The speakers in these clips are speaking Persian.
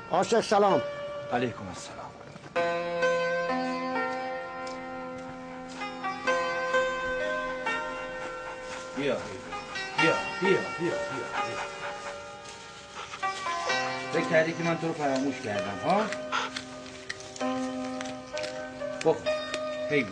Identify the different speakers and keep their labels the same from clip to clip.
Speaker 1: عاشق سلام.
Speaker 2: علیکم السلام. بیا بیا بیا بیا بیا. فکر کردی که من تو رو فراموش کردم ها؟ بخور حیوان.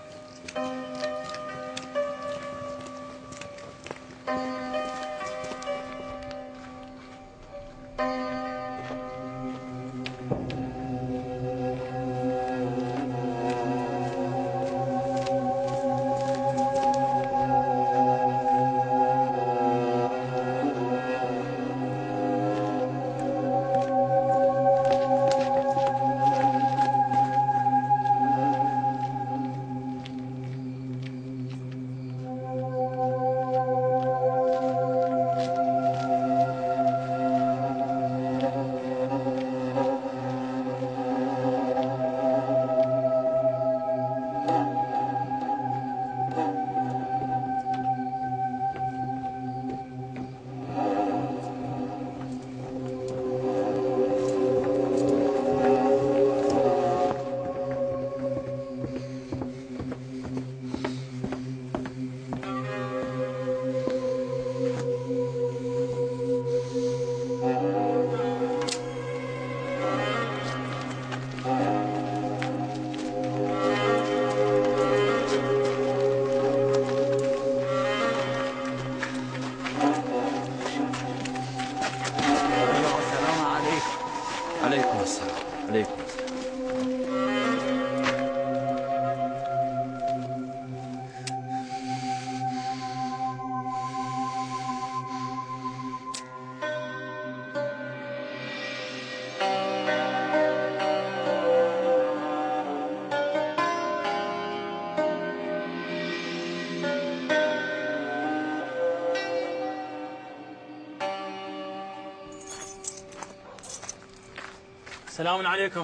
Speaker 3: سلام علیکم.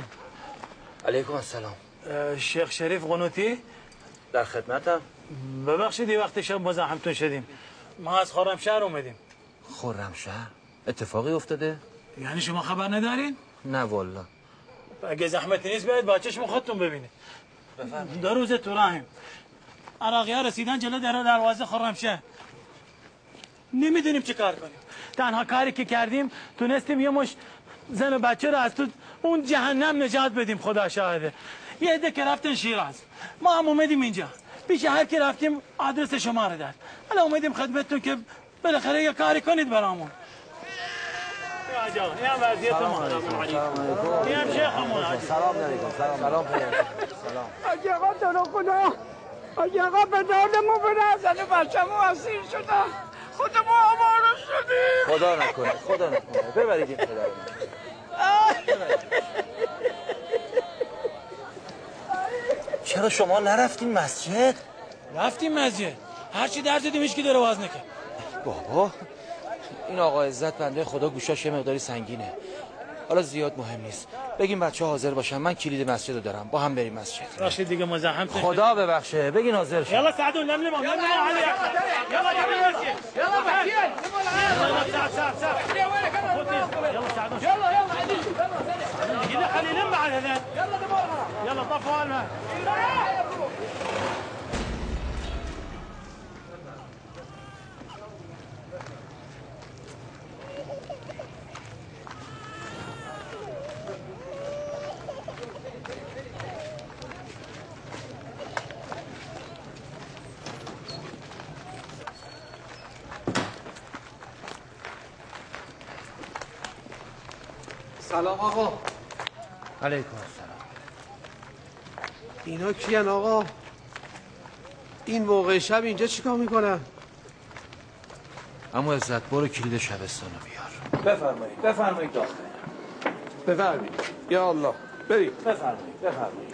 Speaker 2: علیکم السلام.
Speaker 3: شیخ شریف قنوتی؟
Speaker 2: در خدمتم.
Speaker 3: ببخشید یه وقت شب مزاحمتون شدیم. ما از خرمشهر اومدیم.
Speaker 2: خرمشهر؟ اتفاقی افتاده؟
Speaker 3: یعنی شما خبر ندارین؟
Speaker 2: نه والا.
Speaker 3: اگه زحمتی نیست بیاید با چشم خودتون ببینید.
Speaker 2: بفرمایید.
Speaker 3: 2 روز تو راهیم. عراقی‌ها رسیدن جلو دروازه خرمشهر. نمیدونیم چه کار کنیم. تنها کاری که کردیم تونستیم یه مش زن و بچه رو از تو اون جهنم نجات بدیم. خدا شاهده. یه عده که رفتن شیراز، ما هم اومدیم اینجا. پیش هر کی رفتیم آدرس شما رو داد. حالا اومدیم خدمتتون که بالاخره یه کاری کنید برامون. یا آقا این هم وضعیت ما. سلام علیکم. این هم شیخمون.
Speaker 2: سلام علیکم. سلام پدر. سلام.
Speaker 4: آجی آقا تو رو خدا. آجی آقا به دادمون بره. زن و بچه‌مون اسیر شدن. خودمون آواره شدیم.
Speaker 2: خدا نکنه. خدا نکنه. ببرید این پدر. چرا شما نرفتین مسجد؟
Speaker 3: رفتیم مسجد. هرچی در زدیم هیچ کی در واز نکرد.
Speaker 2: بابا این آقا عزت بنده خدا گوشاش یه مقداری سنگینه. حالا زیاد مهم نیست. بگیم بچه‌ها حاضر باشن. من کلید مسجد رو دارم. با هم بریم مسجد.
Speaker 3: راشد دیگه مزاحم
Speaker 2: خدا ببخشه. بگین حاضر شد.
Speaker 3: يلا ساعدوا نملم علي يلا يلا يلا ساعدوا يلا خلي يلم على هذا يلا طفوا الماء
Speaker 5: سلام آقا.
Speaker 2: علیکم السلام.
Speaker 5: اینا کیان آقا؟ این موقع شب اینجا چیکار میکنن؟
Speaker 2: اما عزت برو کلید شبستان رو بیار.
Speaker 5: بفرمایید. بفرمایید داخل. بفرمایید. یا الله. برید.
Speaker 2: بفرمایید. بفرمایید.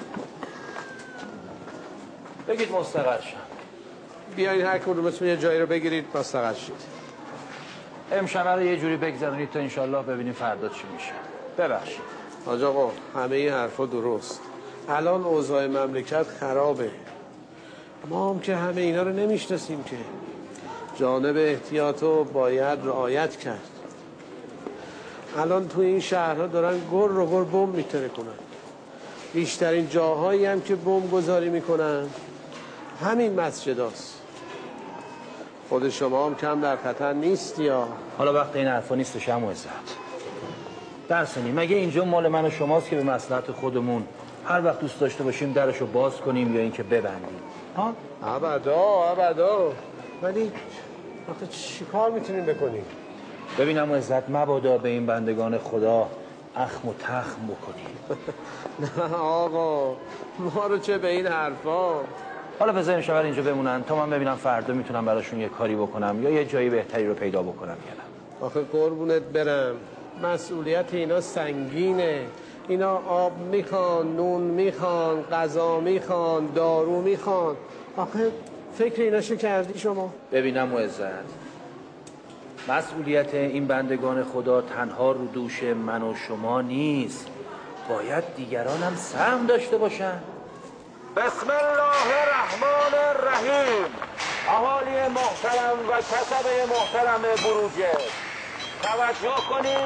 Speaker 2: بگید مستقر شم.
Speaker 5: بیایید هر کدومتون یه جایی رو بگیرید مستقر شید.
Speaker 2: امشب رو یه جوری بگذرونید تا انشالله ببینیم فردا چی میشه. ببخشید.
Speaker 5: حاج آقا همه این حرفا درست. الان اوضاع مملکت خرابه. ما هم که همه اینا رو نمیشناسیم که. جانب احتیاطو باید رعایت کرد. الان تو این شهرها دارن گر رو گر بمب میترکونن. بیشترین جاهایی هم که بمب گذاری میکنن همین مسجد هاست. خود شما هم کم در خطر نیستی یا؟
Speaker 2: حالا وقت این حرفا نیستش عمو عزت. درسنی مگه اینجا مال من و شماست که به مصلحت خودمون هر وقت دوست داشته باشیم درشو باز کنیم یا اینکه ببندیم؟ ها؟
Speaker 5: ابدا. ولی آخه چی کار میتونیم بکنیم؟
Speaker 2: ببینم عزت مبادا به این بندگان خدا اخم و تخم بکنیم.
Speaker 5: نه آقا، ما رو چه به این حرفا؟
Speaker 2: حالا بذاریم شب اینجا بمونن تا من ببینم فردا میتونم براشون یه کاری بکنم یا یه جایی بهتری رو پیدا بکنم یا نه.
Speaker 5: آخه قربونت برم، مسئولیت اینا سنگینه. اینا آب میخوان، نون میخوان، غذا میخوان، دارو میخوان. آخه فکر ایناشو کردی شما؟
Speaker 2: ببینم معزت، مسئولیت این بندگان خدا تنها رو دوش من و شما نیست، باید دیگران هم سهم داشته باشن. بسم الله الرحمن الرحیم. اهالی محترم و کسبه محترم بروجه توجه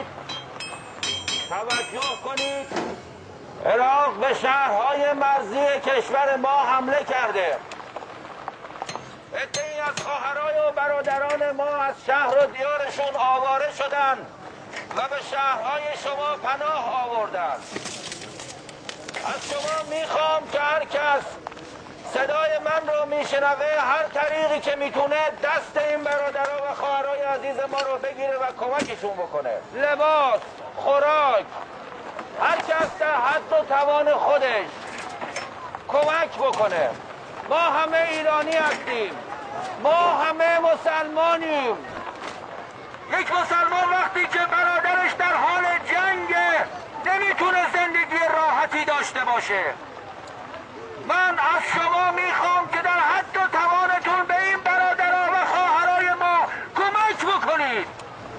Speaker 2: کنید. عراق به شهرهای مرزی کشور ما حمله کرده. عده‌ای از خواهرای و برادران ما از شهر و دیارشون آواره شدن و به شهرهای شما پناه آوردن. از شما میخوام که هر کس صدای من رو میشنوه هر طریقی که میتونه دست این برادرها و خواهرای عزیز ما رو بگیره و کمکشون بکنه. لباس، خوراک، هر کس در حد و توان خودش کمک بکنه. ما همه ایرانی هستیم، ما همه مسلمانیم. یک مسلمان وقتی که برادرش در حال جنگه نمیتونه زندگی راحتی داشته باشه. من از شما میخوام که در حد و توانتون به این برادرها و خواهرای ما کمک بکنید.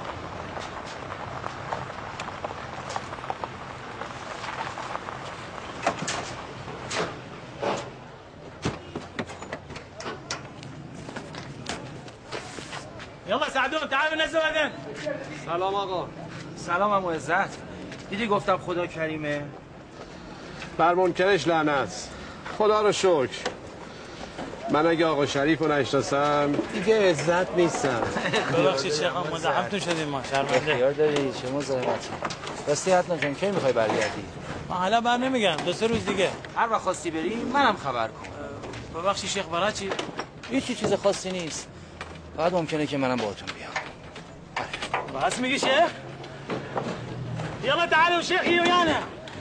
Speaker 3: يلا سعدون تعالوا نزلوا اذن.
Speaker 5: سلام آقا.
Speaker 2: سلام عمو عزت. دیدی گفتم خدا کریمه؟
Speaker 5: بر منکرش لعنت. خدا رو شکر. من اگه آقا شریف رو نشناسم دیگه عزت نیستم.
Speaker 3: ببخشید شیخ خان مزاحمتون شدیم ما، شرمنده.
Speaker 2: خیار داری چه مزاحمتی. راستی حتما جان کی میخوای برگردی؟
Speaker 3: من حالا بر نمیگم، 2-3 روز دیگه.
Speaker 2: هر وقت خواستی بری منم خبر کن.
Speaker 3: ببخشید شیخ برای چی؟
Speaker 2: هیچ چیز خاصی نیست. فقط ممکنه که منم باهاتون بیام.
Speaker 3: بس میگی شیخ؟ يلا تعالوا شيخي ويانا.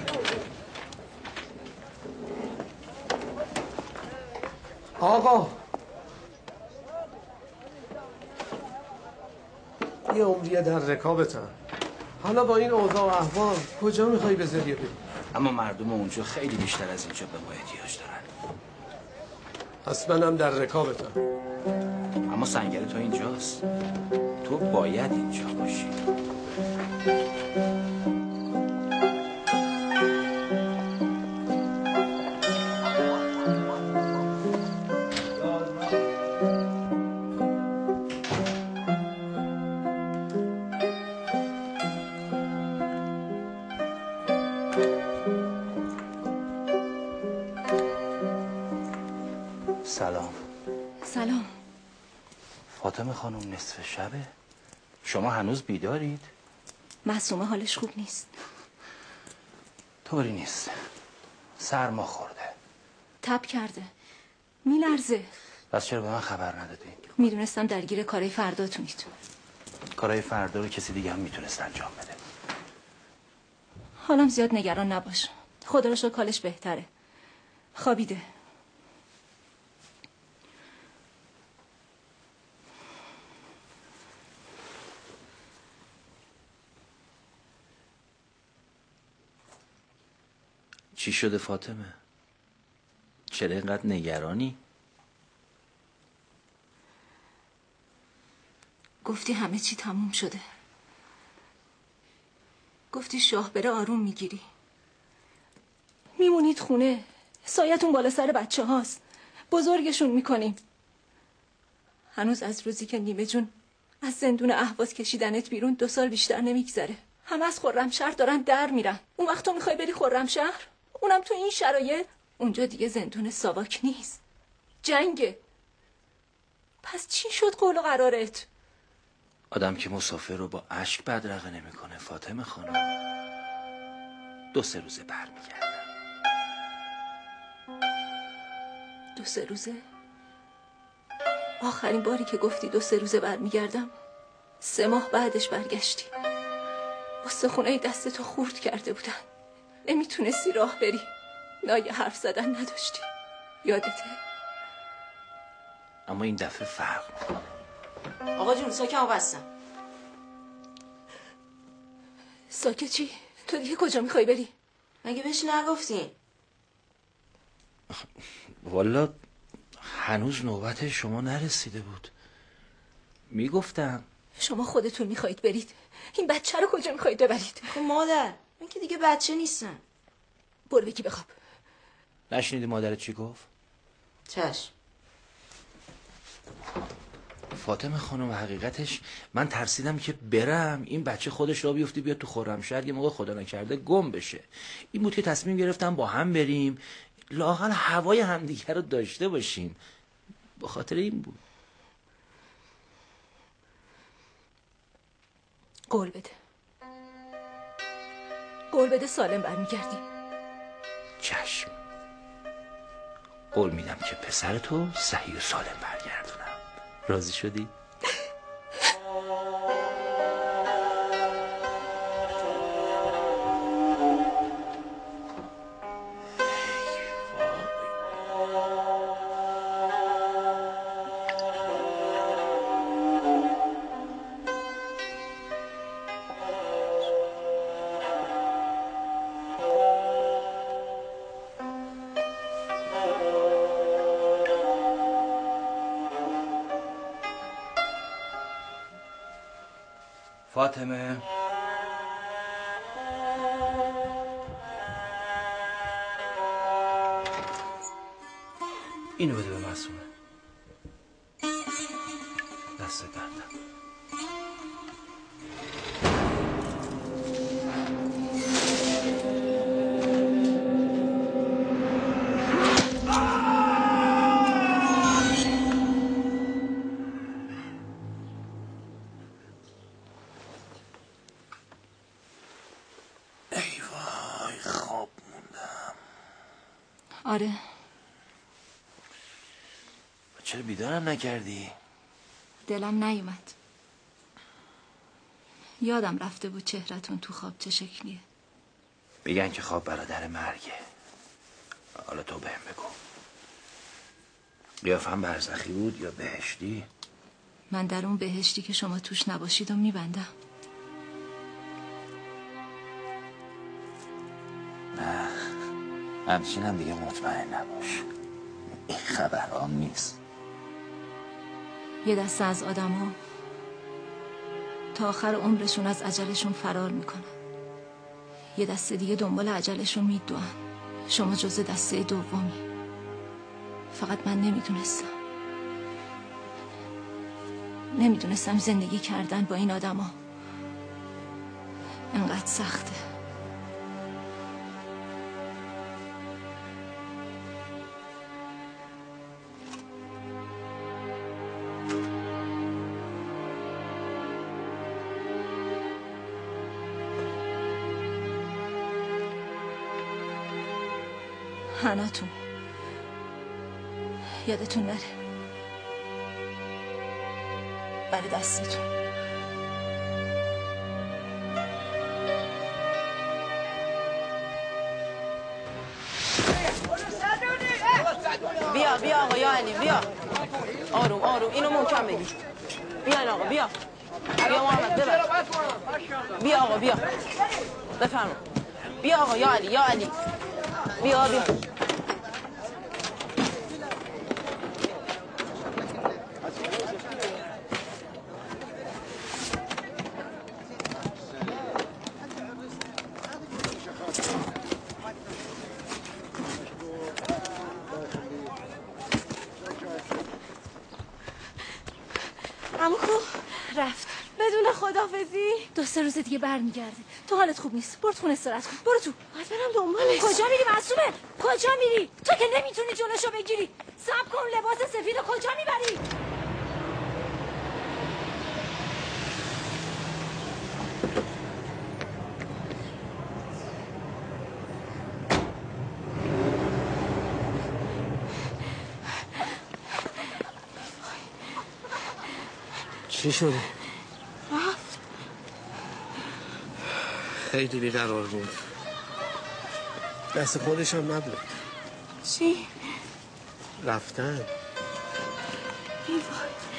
Speaker 5: آقا یه عمریه در رکابتم. حالا با این اوضاع و احوال کجا میخوای بذاری بری؟
Speaker 2: اما مردم اونجا خیلی بیشتر از اینجا به ما احتیاج دارن.
Speaker 5: پس منم در رکابتم.
Speaker 2: اما سنگر تو اینجاست، تو باید اینجا باشی.
Speaker 1: سلام.
Speaker 2: فاطمه خانم نصف شبه؟ شما هنوز بیدارید؟
Speaker 1: معصومه حالش خوب نیست.
Speaker 2: طوری نیست، سرما خورده.
Speaker 1: تب کرده، میلرزه.
Speaker 2: پس چرا به من خبر ندادی؟
Speaker 1: میدونستم درگیر کارهای فرداتونید.
Speaker 2: کارهای فردا رو کسی دیگه هم میتونست انجام بده.
Speaker 1: حالم زیاد نگران نباش، خدا رو شکر حالش بهتره. خوابیده.
Speaker 2: چی شده فاطمه؟ چرا اینقدر نگرانی؟
Speaker 1: گفتی همه چی تموم شده. گفتی شاه بره آروم میگیری. میمونید خونه، سایتون بالا سر بچه هاست، بزرگشون میکنیم. هنوز از روزی که نیمه جون از زندون اهواز کشیدنت بیرون 2 سال بیشتر نمیگذره. همه از خرمشهر دارن در میرن. اون وقت تو میخوای بری خرمشهر؟ اونم تو این شرایط؟ اونجا دیگه زندون ساواک نیست، جنگه. پس چی شد قول و قرارت؟
Speaker 2: آدم که مسافر رو با اشک بدرقه نمیکنه فاطمه خانم. 2-3 روزه برمیگردم.
Speaker 1: 2-3 روزه؟ آخرین باری که گفتی 2-3 روزه برمیگردم 3 ماه بعدش برگشتی. استخونای دستتو خورد کرده بودن، نمیتونستی راه بری، لای حرف زدن نداشتی. یادته؟
Speaker 2: اما این دفعه فرق میکنه.
Speaker 6: آقا جون ساکمو بستم.
Speaker 1: ساکه چی؟ تو دیگه کجا میخوای بری؟
Speaker 6: مگه بهش نگفتین؟
Speaker 2: والا هنوز نوبت شما نرسیده بود. میگفتم
Speaker 1: شما خودتون میخواید برید، این بچه رو کجا میخواید ببرید؟
Speaker 6: خب مادر من که دیگه بچه نیستم.
Speaker 1: برو بگی بخواب.
Speaker 2: نشنیدی مادرت چی گفت؟
Speaker 6: چشم.
Speaker 2: فاطمه خانم حقیقتش من ترسیدم که برم این بچه خودش را بیفته بیاد تو خرمشهر، یه موقع خدا نکرده گم بشه. این بود که تصمیم گرفتم با هم بریم، لااقل هوای همدیگه رو داشته باشیم. به خاطر این بود.
Speaker 1: قول بده، قول بده سالم برمیگردی.
Speaker 2: چشم، قول میدم که پسرتو صحیح و سالم برگردونم. راضی شدی؟ فاطمه اینو بده به معصومه. دست دردم.
Speaker 1: آره.
Speaker 2: چرا بیدارم نکردی؟
Speaker 1: دلم نیومد، یادم رفته بود چهرتون تو خواب چه شکلیه.
Speaker 2: میگن که خواب برادر مرگه. حالا تو بهم بگو، قیافم برزخی بود یا بهشتی؟
Speaker 1: من در اون بهشتی که شما توش نباشید و میبندم.
Speaker 2: نه همچینم دیگه مطمئن نباش، این خبرام نیست.
Speaker 1: یه دسته از آدم ها تا آخر عمرشون از اجلشون فرار میکنن، یه دسته دیگه دنبال اجلشون میدوئن. شما جزء دسته دومی. فقط من نمیدونستم زندگی کردن با این آدم ها انقدر سخته. هناتون یادتون نره، برای دستتون.
Speaker 6: بیا آقا علی بیا. آروم اینو محکم بگیر. بیا آقا بیا محمد ببر. بیا آقا بیا بفرما. بیا آقا یا علی بیا.
Speaker 1: عمو کو رفت بدون خدافظی. جدی؟ 2-3 روز دیگه برمیگرده. تو حالت خوب نیست. برو خونه استراحت کن. برو تو.
Speaker 6: باید برم دنبالش.
Speaker 1: کجا میری معصومه؟ کجا میری؟ تو که نمیتونی جلوشو بگیری. صبر کن، لباس سفیدو کجا میبری؟
Speaker 5: چی شده؟
Speaker 6: رفت.
Speaker 5: خیلی بیقرار بود. دست خودش هم نبود.
Speaker 6: چی؟
Speaker 5: رفتن.
Speaker 6: ای وای.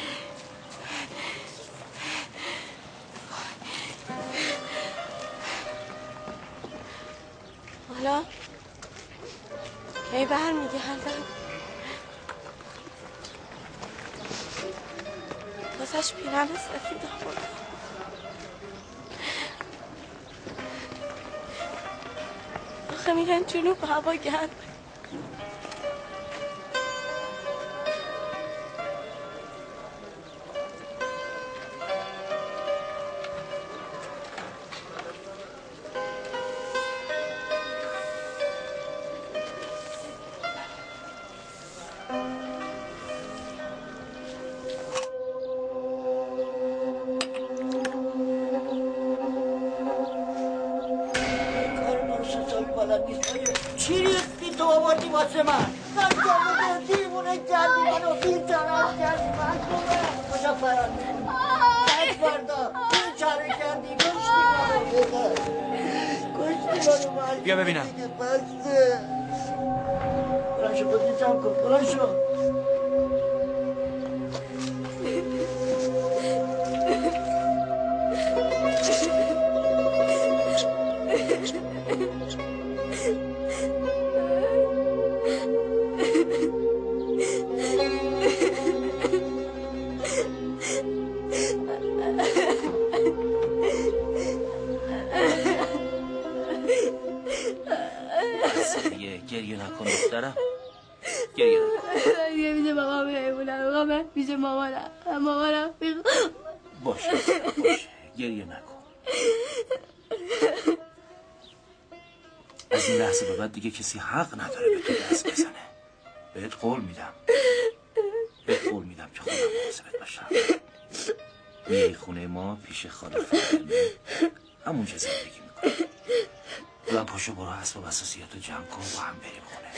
Speaker 6: حالا کی برمیگردن؟ واسش پیرن سفید آوردم. آخه میرن جنوب هوا گرمه.
Speaker 4: چی ریختی تو آوردی واسه من؟ من جامعه دیوونه کردی منو بی‌طرف کردی من کجا فرار میکنی؟ بعد فردا بی‌چاره کردی کشتی منو
Speaker 7: بیا ببینم.
Speaker 4: بسته برام شو خودی جمع کن برام شو
Speaker 7: گریه نکن دخترم، گریه نکن.
Speaker 6: دیگه میشه بابا بهمونم من میشه مامانم
Speaker 7: باشه گریه نکن. از این لحظه به بعد دیگه کسی حق نداره به تو دست بزنه. بهت قول میدم که خودم مواظبت باشم. میای خونه ما پیش خاله فاطمه همونجا زندگی میکنی. بلند پاشو برو اسباب اساسیاتو جمع کن با هم بریم خونه.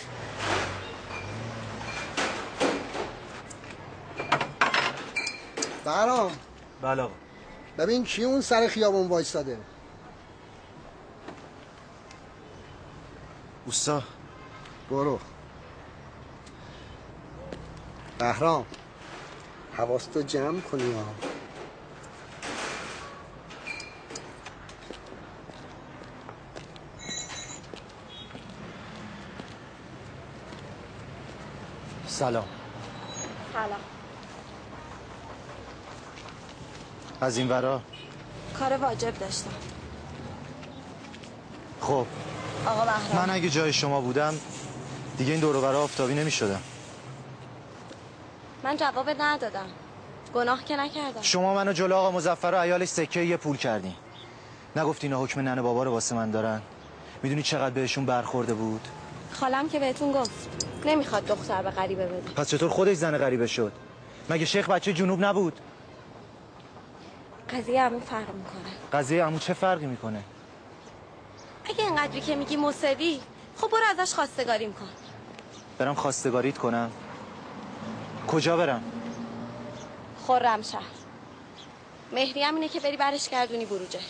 Speaker 8: بهرام.
Speaker 7: بله آقا.
Speaker 8: ببین کی اون سر خیابون وایستاده؟
Speaker 7: اوستا.
Speaker 8: برو. بهرام حواستو جمع کنی ها.
Speaker 7: سلام.
Speaker 6: سلام.
Speaker 7: از این ورا
Speaker 6: کار واجب داشتم.
Speaker 7: خب
Speaker 6: آقا بهرام،
Speaker 7: من اگه جای شما بودم دیگه این دور و برا آفتابی نمی‌شدم.
Speaker 6: من جواب ندادم. گناه که نکردم.
Speaker 7: شما منو جلو آقا مظفر و عیالش سکه یه پول کردین. نگفتی اینا حکم ننه بابا رو واسه من دارن؟ میدونی چقدر بهشون برخورده بود؟
Speaker 6: خالم که بهتون گفت نمیخواد دختر به غریبه بده.
Speaker 7: پس چطور خودش زن غریبه شد؟ مگه شیخ بچه جنوب نبود؟
Speaker 6: قضیه همین فرق میکنه.
Speaker 7: قضیه عمو چه فرقی میکنه؟
Speaker 6: اگه اینقدری که میگی مصری، خب برو ازش خواستگاریم کن.
Speaker 7: برم خواستگاریت کنم؟ کجا برم؟
Speaker 6: خرمشهر. مهری هم اینه که بری برش گردونی بروجرد.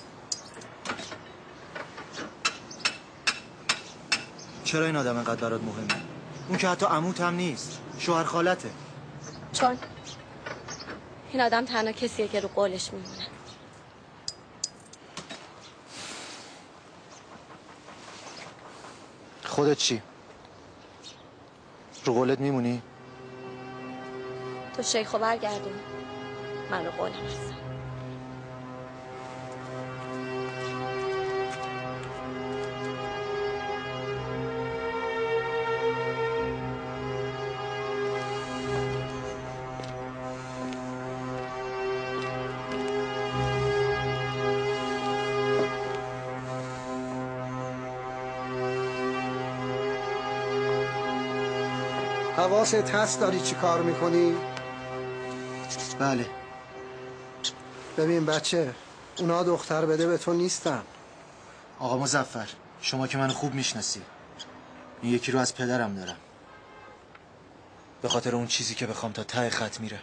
Speaker 7: چرا این آدم اینقدر برات مهمه؟ اون که حتی عموت هم نیست، شوهر خالته.
Speaker 6: چون این آدم تنها کسیه که رو قولش میمونه.
Speaker 7: خودت چی؟ رو قولت میمونی؟
Speaker 6: تو شیخو برگردون، من رو قولم هستم.
Speaker 8: حواست هست داری چی کار میکنی؟
Speaker 9: بله.
Speaker 8: ببین بچه، اونا دختر بده به تو نیستن.
Speaker 9: آقا مظفر، شما که منو خوب میشناسی. این یکی رو از پدرم دارم. به خاطر اون چیزی که بخوام تا ته خط میره.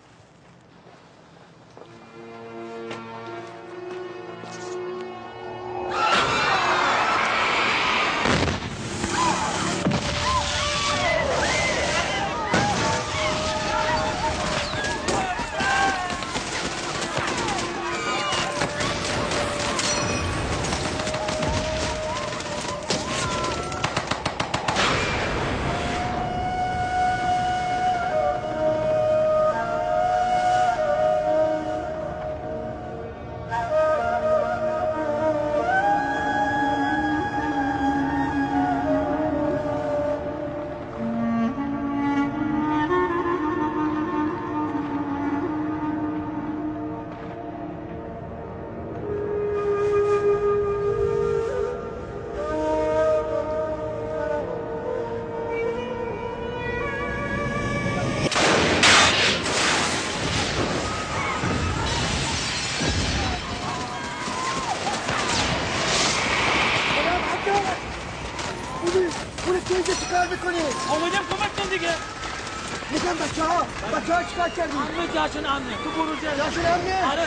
Speaker 8: بچه‌ها چیکار کردی؟
Speaker 3: امنه جاشون امنه تو بروجه
Speaker 8: جاشون امنه؟
Speaker 3: آره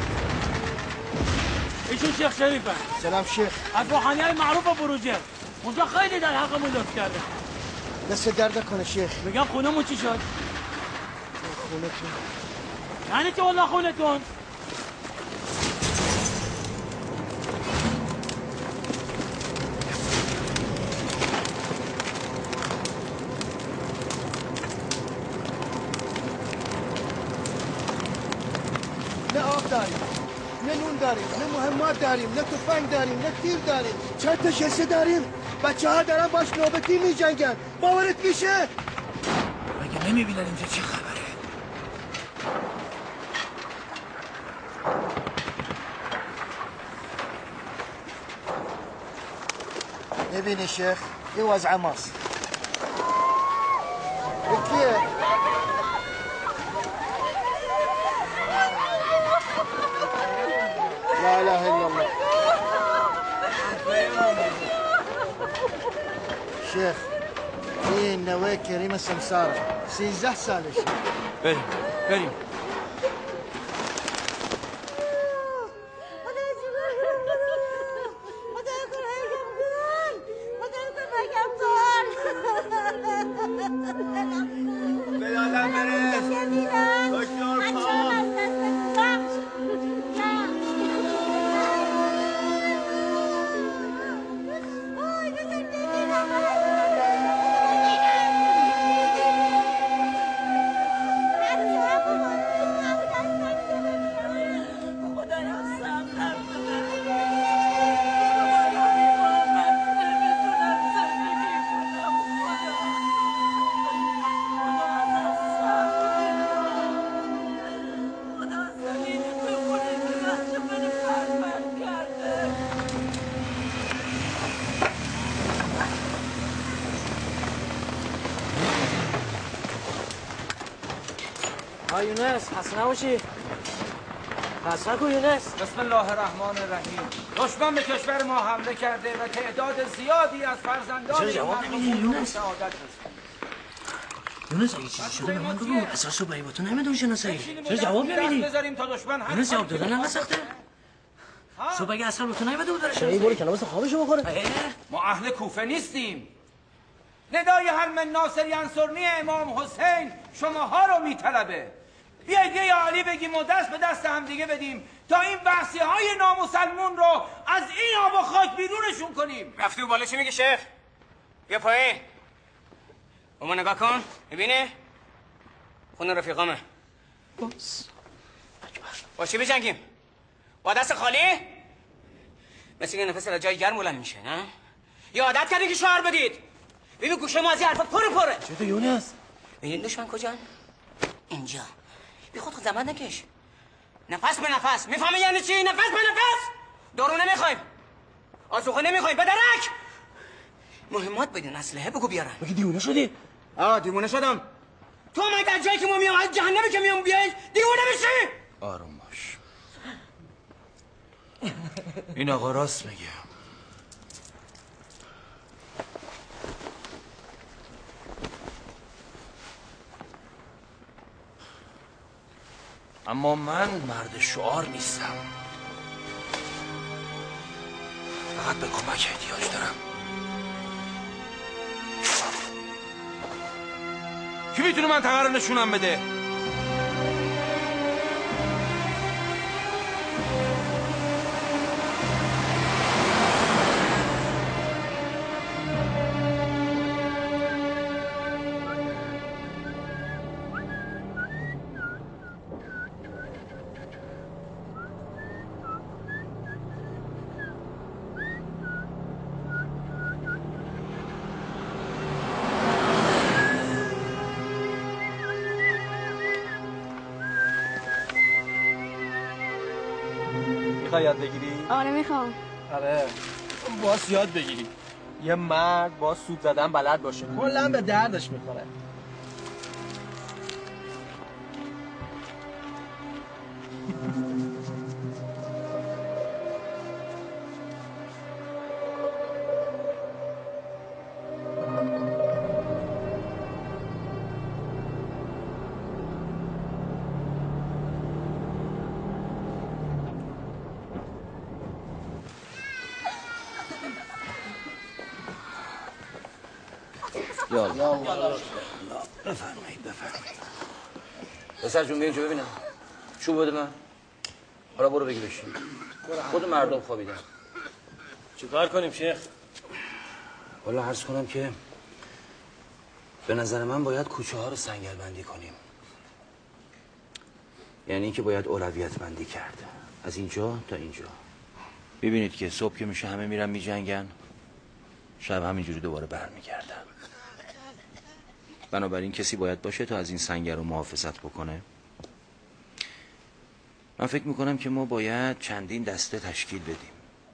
Speaker 3: ایشون شیخ شریفه.
Speaker 8: سلام شیخ.
Speaker 3: از روحانی های معروف بروجه. اونجا خیلی در حقمون لطف کرده.
Speaker 8: دست درد کنه شیخ.
Speaker 3: میگم خونمون چی شد؟
Speaker 8: خونتون
Speaker 3: یعنی چه والله خونتون؟
Speaker 8: نه آب داریم، نه نون داریم، نه مهمات داریم، نه تفنگ داریم، نه تیر داریم. چند تا شسته داریم. بچه‌ها دارن باش نوبتی می‌جنگن. باورت میشه؟
Speaker 7: مگه نمی‌بینن اینجا چه خبره؟
Speaker 8: ببینی شیخ، این وضع ماست. کیه؟ لا اله الا الله. شیخ، این نوه کریم سمساره 13 سالشه.
Speaker 7: بریم بریم.
Speaker 3: یونس خسته نباشی. خسته نکن یونس.
Speaker 2: بسم الله الرحمن الرحیم. دشمن به کشور ما حمله کرده و تعداد زیادی از فرزندان
Speaker 7: چرا جواب نمیدی یونس؟ یونس اگه چیزی شده به من بگو. اساسو برای با تو نمیدون شناسایی. چرا جواب نمیدی؟
Speaker 2: بذاریم تا دشمن
Speaker 7: یونس جواب دادن انقدر سخته؟ صبح اگه اصلا با تو نمیده بود داره
Speaker 3: چرا این باری کلامست خوابشو بخوره؟
Speaker 2: ما اهل کوفه نیستیم. ندای هر من ناصر ینصرنی امام حسین شماها رو میطلبه. بیایید یه علی بگیم و دست به دست هم دیگه بدیم تا این بحثی های نامسلمون رو از این آب و خاک بیرونشون کنیم.
Speaker 10: رفتی و بالا چی میگی شیخ؟ بیا پایین. اما نگاه کن میبینی؟ خون رفیقامه. با چی بجنگیم؟ با دست خالی؟ مثل که نفس جای گرم بلند میشه نه؟ یا عادت کردین که شعار بدید؟ ببین گوشه ما از این حرفا پره.
Speaker 3: چطور یونس؟
Speaker 10: ببین دشمن کجا؟ اینجا. بی خود زمان نکش. نفس به نفس. میفهمی یعنی چی؟ نفس به نفس. دارو نمیخوایم. آسوخه نمیخوایم. به درک. مهمات بدون اسلحه بگو بیارن.
Speaker 3: مگه دیونه شدی؟
Speaker 10: دیوونه شدم. تو من در جایی که ما میام از جهنمی که میام بیای دیوونه بشی؟
Speaker 7: آروم باش. این آقا راست میگه. اما من مرد شعار نیستم. فقط به کمک احتیاج دارم. کی میتونه منطقه رو نشونم بده؟
Speaker 11: میخوای یاد بگیری؟
Speaker 12: آره میخوام.
Speaker 11: آره باس یاد بگیری. یه مرد با سود زدن بلد باشه، کلا به دردش میخوره.
Speaker 7: بفرمایید پسر جون بیا اینجا ببینم. چوب بده من. حالا برو بگی بشین. خود مردم خوابیدن.
Speaker 3: چیکار کنیم شیخ؟
Speaker 7: والا عرض کنم که به نظر من باید کوچه ها رو سنگر بندی کنیم. یعنی اینکه باید اولویت بندی کرد. از اینجا تا اینجا. ببینید که صبح که میشه همه میرن میجنگن، شب همینجوری دوباره برمیگردن. بنابراین کسی باید باشه تا از این سنگر رو محافظت بکنه. من فکر میکنم که ما باید چندین دسته تشکیل بدیم.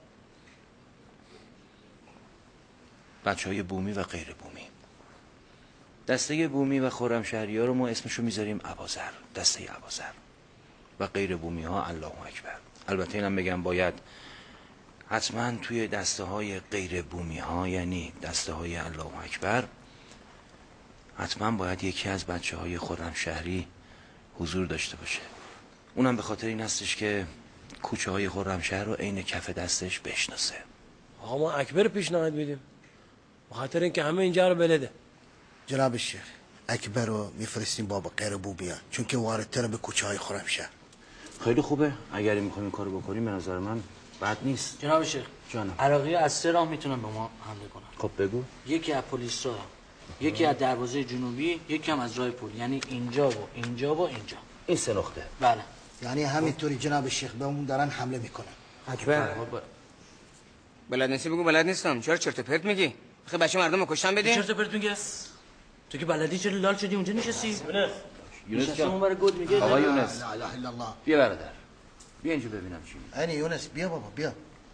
Speaker 7: بچهای بومی و غیر بومی. دسته بومی و خرمشهری ها رو ما اسمشو میذاریم ابازر، دسته ابازر. و غیر بومی ها الله اکبر. البته اینم بگم باید حتما توی دسته های غیر بومی ها، یعنی دسته های الله اکبر، حتما باید یکی از بچه های خرمشهری حضور داشته باشه. اونم به خاطر این هستش که کوچه های خرمشهر رو عین کف دستش بشناسه.
Speaker 3: آقا ما اکبر پیشنهاد میدیم، به خاطر اینکه همه اینجا رو بلده.
Speaker 8: جناب الشیخ اکبر رو میفرستیم بابا غیر بومیان، چون که واردتر به کوچه های خرمشهر.
Speaker 7: خیلی خوبه. اگر میخوایم این کارو بکنیم به نظر من بد نیست.
Speaker 13: جناب شیخ
Speaker 7: جانم.
Speaker 13: عراقی از 3 راه میتونن به ما حمله کنن.
Speaker 7: خب بگو.
Speaker 13: یکی از پلیسا، یکی از دروازه جنوبی، یکی هم از راه پل، یعنی اینجا و اینجا و اینجا.
Speaker 7: این 3 نقطه.
Speaker 13: بله.
Speaker 4: یعنی همینطوری جناب شیخ بهمون دارن حمله میکنن.
Speaker 10: اکبر بلد نیستی بگو بلد نیستم. چرا چرت و پرت میگی؟ آخه بچه مردم رو کشتن بدین؟
Speaker 13: چرت و پرت میگی؟ تو که بلدی چرا لال شدی اونجا نشستی؟
Speaker 7: یونس جان.
Speaker 13: اون برای گود میگه.
Speaker 7: آقا یونس.
Speaker 8: لا اله الا الله.
Speaker 7: بیا برادر. بیا اینجا ببینم چی میگه.
Speaker 8: اینی یونس بیا بابا بیا.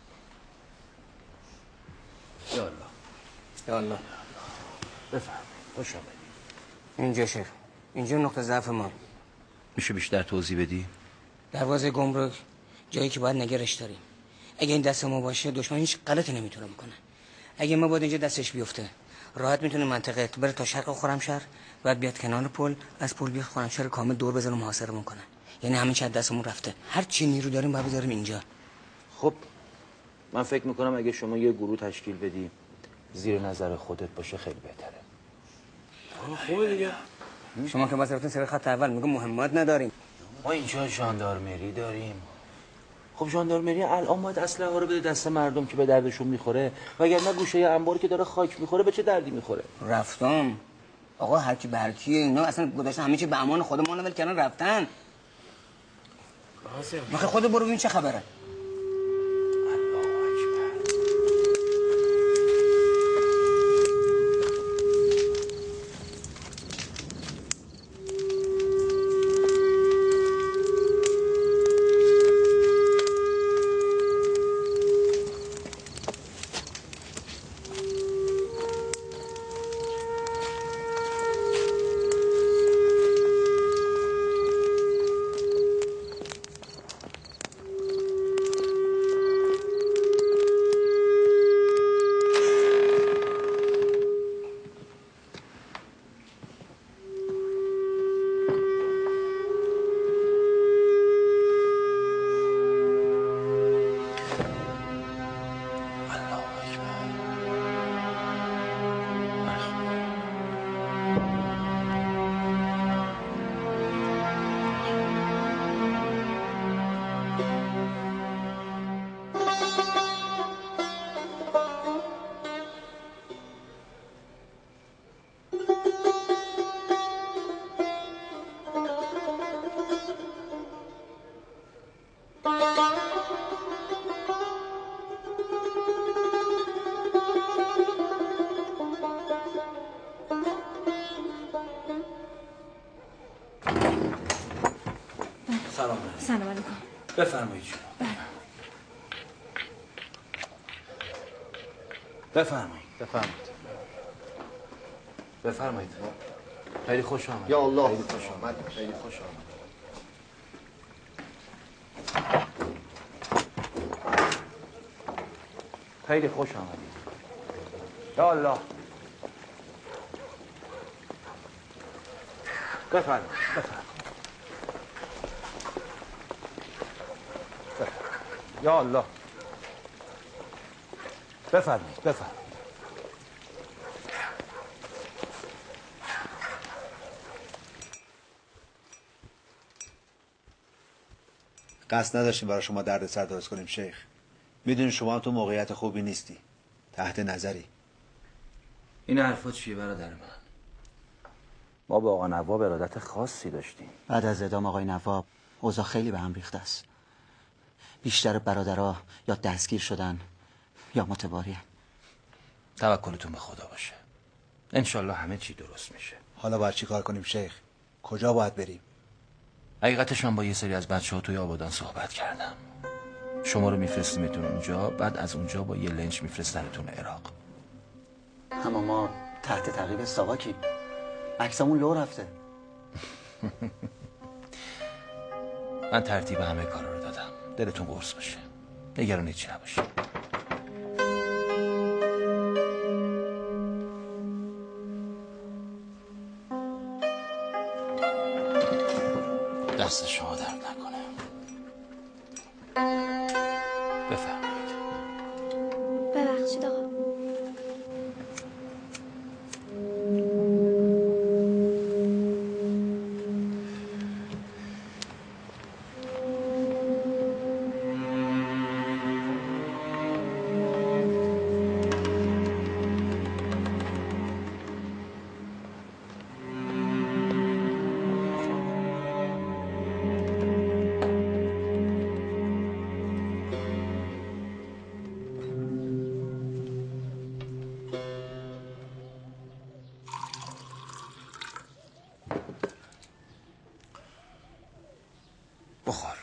Speaker 7: یا الله.
Speaker 10: یا الله.
Speaker 7: بفرمایید. خوش آمدید.
Speaker 10: اینجا شیخ. اینجا نقطه ضعف ما.
Speaker 7: میشه بیشتر توضیح بدی؟
Speaker 10: دروازه گمرک جایی که باید نگرش داریم. اگه این دست ما باشه دشمن هیچ غلطی نمیتونه بکنه. اگه ما باید اینجا دستش بیفته راحت میتونه منطقه بره تا شرق خرمشهر، بعد بیاد کنار پل، از پل بیاد خرمشهر کامل دور بزنه محاصرمون کنه. یعنی همین چه دستمون رفته. هر چی نیرو داریم باید بذاریم اینجا.
Speaker 7: خب من فکر میکنم اگه شما یه گروه تشکیل بدی زیر نظر خودت باشه خیلی بهتره.
Speaker 3: خوبه دیگه.
Speaker 10: شما که واسه سر خط اول میگم مهمات نداریم.
Speaker 7: ما اینجا ژاندارمری داریم. خب ژاندارمری الان باید اسلحه ها رو بده دست مردم که به دردشون میخوره، وگرنه گوشه انبار که داره خاک میخوره به چه دردی میخوره؟
Speaker 10: رفتم آقا هر کی برکیه اینا اصلا گذاشتن همه چی به امان خودمون ول کردن رفتن. مخه خود برو ببین چه خبره.
Speaker 1: سلام علیکم.
Speaker 7: بفرمایید جناب. بفرمایید. بفرمایید. خیلی خوش آمد.
Speaker 8: یا الله.
Speaker 7: خیلی خوش آمد. خیلی خوش آمد. خیلی خوش آمدید. یا الله. بفرمایید. یا الله. بفرمایید.
Speaker 9: قصد نداشتیم برای شما درد سر درست کنیم شیخ. میدونی شما هم تو موقعیت خوبی نیستی، تحت نظری.
Speaker 7: این حرفا چیه برادر من؟ ما با آقا نواب ارادت خاصی داشتیم.
Speaker 12: بعد از اعدام آقای نواب اوضاع خیلی به هم ریخته است. بیشتر برادرها یا دستگیر شدن یا متواری.
Speaker 7: توکلتون به خدا باشه. انشالله همه چی درست میشه.
Speaker 9: حالا باید چی کار کنیم شیخ؟ کجا باید بریم؟
Speaker 7: حقیقتش من با یه سری از بچه ها توی آبادان صحبت کردم. شما رو میفرستیمتون اونجا، بعد از اونجا با یه لنچ میفرستنتون عراق.
Speaker 12: اما ما تحت تعقیب ساواکیم. عکسمون لو رفته.
Speaker 7: من ترتیب همه کارا رو دادم. دلتون قرص باشه. نگران هیچی نباشه. دست شما درد نکنه. بفرمایید.
Speaker 14: ببخشید آقا.
Speaker 7: بخور.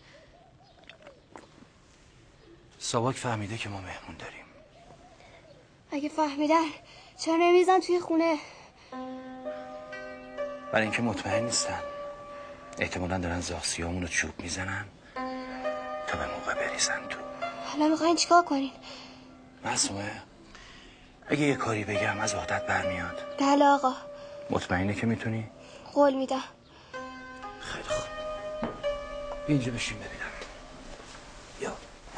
Speaker 7: ساواک فهمیده که ما مهمون داریم.
Speaker 14: اگه فهمیدن چرا نمیزن توی خونه؟
Speaker 7: برای اینکه مطمئن نیستن. احتمالاً دارن زاغسیامون رو چوب میزنن تا به موقع بریزن تو.
Speaker 14: حالا میخواین چیکار کنین؟
Speaker 7: معصومه اگه یه کاری بگم از وحدت برمیاد؟
Speaker 14: بله آقا.
Speaker 7: مطمئنه که میتونی؟
Speaker 14: قول میدم.
Speaker 7: خیلی خوب. اینجا بشین ببینم. یا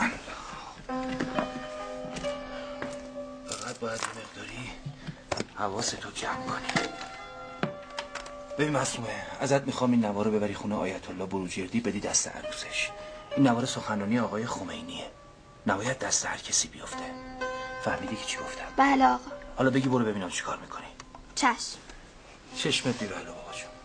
Speaker 7: فقط باید یه مقداری حواستو جمع کنی. ببین معصومه، ازت میخوام این نوار رو ببری خونه آیت الله بروجردی، بدی دست عروسش. این نوار سخنرانی آقای خمینیه. نباید دست هر کسی بیفته. فهمیدی که چی گفتم؟
Speaker 14: بله آقا.
Speaker 7: حالا بگی برو ببینم چی کار میکنی.
Speaker 14: چشم.
Speaker 7: چشمت بی بله بابا جون.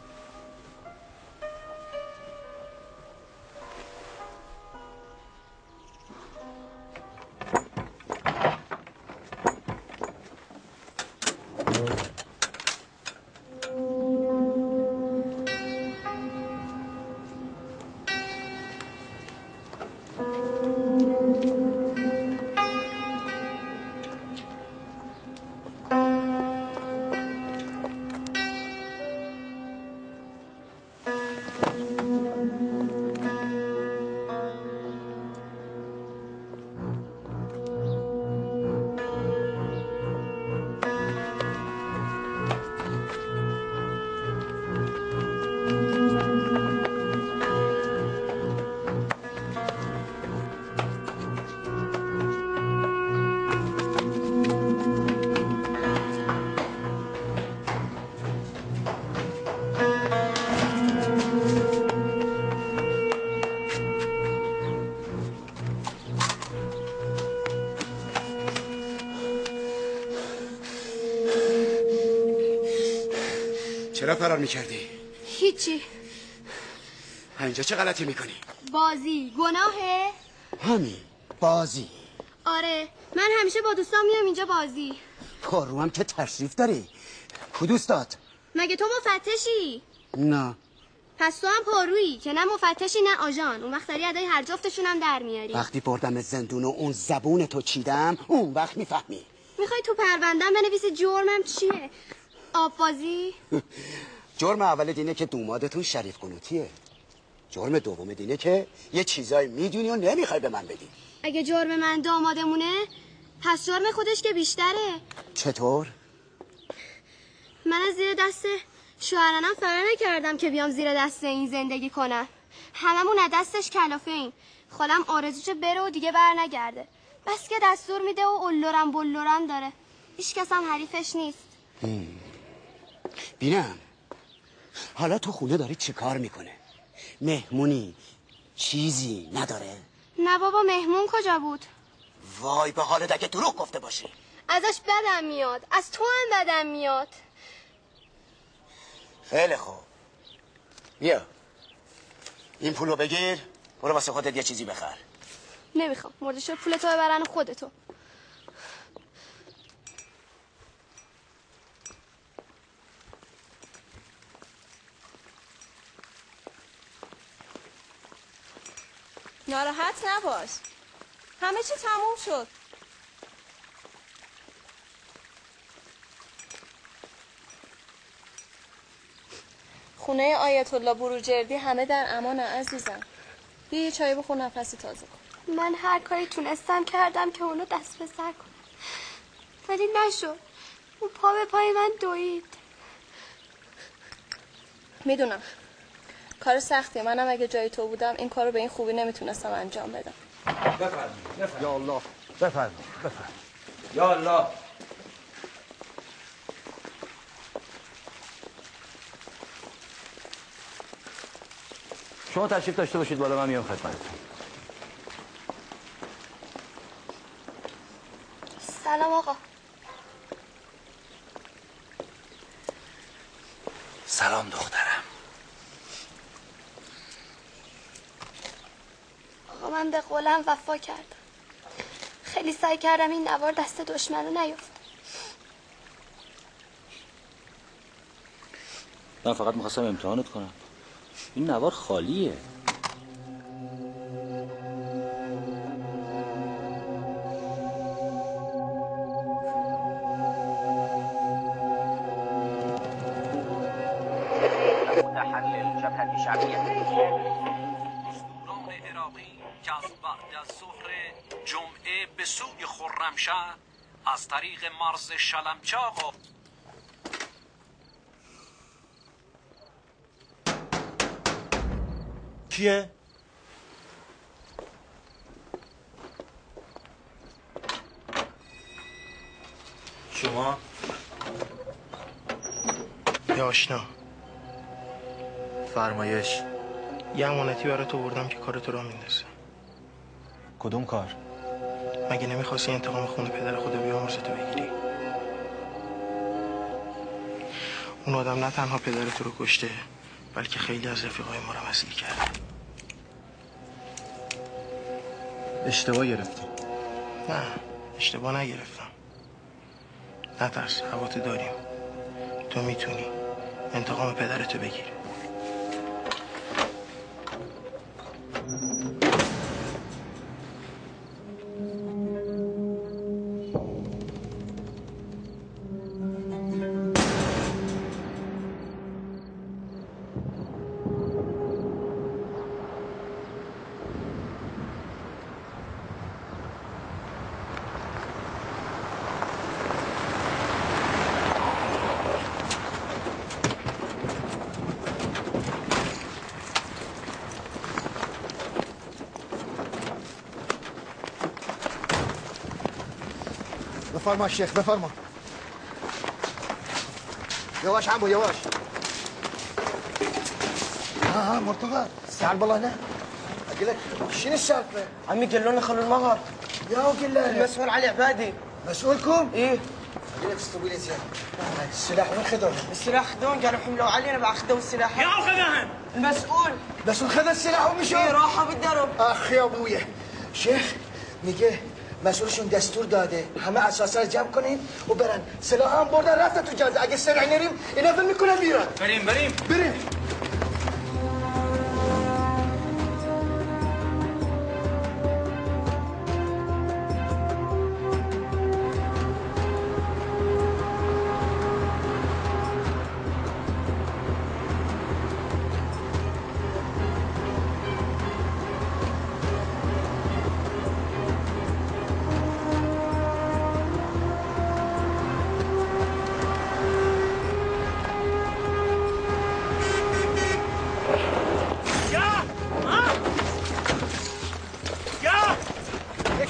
Speaker 8: چرا فرار میکردی؟
Speaker 14: هیچی.
Speaker 8: اینجا چه غلطی میکنی؟
Speaker 14: بازی گناهه؟
Speaker 8: همین بازی.
Speaker 14: آره من همیشه با دوستان میام اینجا بازی.
Speaker 8: پارو هم که تشریف داری. کو دوستات؟
Speaker 14: مگه تو مفتشی؟
Speaker 8: نه
Speaker 14: پس تو هم پارویی که نه مفتشی نه آژان. اون وقت داری ادای هر جفتشون هم در میاری.
Speaker 12: وقتی بردم زندون و اون زبون تو چیدم اون وقت میفهمی.
Speaker 14: میخوای تو پروندم بنویسی جرمم چیه؟ آببازی؟
Speaker 12: جرم اول دینه که دومادتون شریف قنوتیه. جرم دوم دینه که یه چیزایی میدونی و نمیخوای به من بدی.
Speaker 14: اگه جرم من دامادمونه پس جرم خودش که بیشتره.
Speaker 12: چطور؟
Speaker 14: من از زیر دست شوهرانم فرار نکردم که بیام زیر دست این زندگی کنم. هممون از دستش کلافه این. خالم آرزوشه بره و دیگه بر نگرده. بس که دستور میده و اولورم بلورم داره. هیچ کس هم حریفش نیست.
Speaker 12: بینم حالا تو خونه داری چه کار میکنه؟ مهمونی چیزی نداره؟
Speaker 14: نه بابا مهمون کجا بود؟
Speaker 12: وای به حالت اگه دروغ گفته باشی.
Speaker 14: ازش بدم میاد. از تو هم بدم میاد.
Speaker 12: خیلی خوب بیا این پولو بگیر برو واسه خودت یه چیزی بخر.
Speaker 14: نمیخوام مرده شد پولتو ببرن خودتو.
Speaker 6: ناراحت نباش. همه چی تموم شد. خونه آیت الله بروجردی همه در امان عزیزم. یه چای بخور نفسی تازه کن.
Speaker 14: من هر کاری تونستم کردم که اونو دست به سر کنم ولی نشد. اون پا به پای من دوید.
Speaker 6: میدونم کار سختیه. منم اگه جای تو بودم این کارو به این خوبی نمیتونستم انجام بدم.
Speaker 2: بفرمایید.
Speaker 5: یا الله. بفرمایید.
Speaker 2: یا الله.
Speaker 7: شما تشریف داشته باشید بالا، من میام خدمتتون.
Speaker 14: سلام آقا.
Speaker 7: سلام دخترم.
Speaker 14: آقا من به قولم وفا کردم. خیلی سعی کردم این نوار دست دشمنو نیفته.
Speaker 7: من فقط میخواستم امتحانت کنم. این نوار خالیه.
Speaker 2: متحلل جبهه شعبیه
Speaker 15: دوران عراقی که از بعد از ظهر جمعه به سوی خرمشهر از طریق مرز شلمچاق
Speaker 9: کیه؟ شما؟
Speaker 11: یا آشنا
Speaker 9: فرمایش.
Speaker 11: یه امانتی برای تو بردم که کارتو را میندازه.
Speaker 9: کدوم کار؟
Speaker 11: مگه نمیخواستی انتقام خون پدر خدا بیامرزه تو بگیری؟ اون آدم نه تنها پدرت رو کشته بلکه خیلی از رفیقای ما رو اسیر کرده.
Speaker 9: اشتباه گرفتی.
Speaker 11: نه اشتباه نگرفتم. نترس، هواتو داریم. تو میتونی انتقام پدرتو بگیری.
Speaker 8: بفرما شیخ بفرما. یواش عمو یواش. ها مرتضى سعر بالله هنا اقول لك شنو السالفه؟
Speaker 11: عمي قالوا خلوا المغر.
Speaker 8: يا وقلا
Speaker 11: المسؤول علي عبادي.
Speaker 8: مسؤولكم؟
Speaker 11: ايه.
Speaker 8: اقول لك استوي لي زين. السلاح وين خذوه؟
Speaker 11: السلاح خذوه قالوا حملوا علينا بعد خذوا السلاح.
Speaker 15: يا خذهم
Speaker 11: المسؤول.
Speaker 8: مسؤول خذ السلاح ومشوا؟
Speaker 11: ايه راحوا بالدرب.
Speaker 8: اخ يا ابويا شيخ میگه مسئولشون دستور داده همه اساسا رو جمع کنین و برن. سلاح هم بردن رفتن تو جاده. اگه سرع نریم اینا فکر میکنن میرن.
Speaker 15: بریم
Speaker 8: بریم.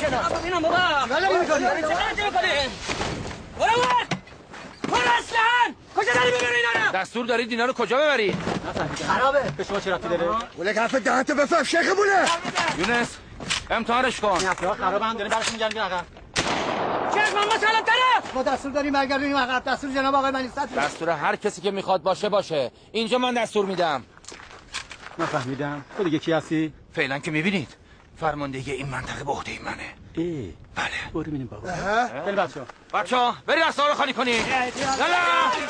Speaker 8: کنار.
Speaker 10: ببینم بابا
Speaker 8: چیکار داری میکنی؟
Speaker 10: برو اصلا کجا داری میبری اینا رو؟
Speaker 7: دستور دارید اینا رو کجا ببرید؟
Speaker 8: خرابه.
Speaker 3: به شما چه ربطی داره؟
Speaker 8: بوله حرف دهنتو بفهم شیخ بوله.
Speaker 7: یونس امتحانش کن.
Speaker 3: این افراد خرابه هم داریم برشون میگردیم عقب.
Speaker 10: شیخ محمد سلام طرف.
Speaker 8: ما دستور داریم برگردونیم عقب. دستور جناب آقای منیستت.
Speaker 7: دستور هر کسی که میخواد باشه. اینجا من دستور میدم.
Speaker 3: نفهمیدم. تو دیگه کی هستی؟
Speaker 7: فعلا که میبینید فرماندهی این منطقه به عهده منه. بله.
Speaker 3: برو ببینیم بابا. بریم
Speaker 7: بچه‌ها برید دست‌ها رو خالی کنید. یالا.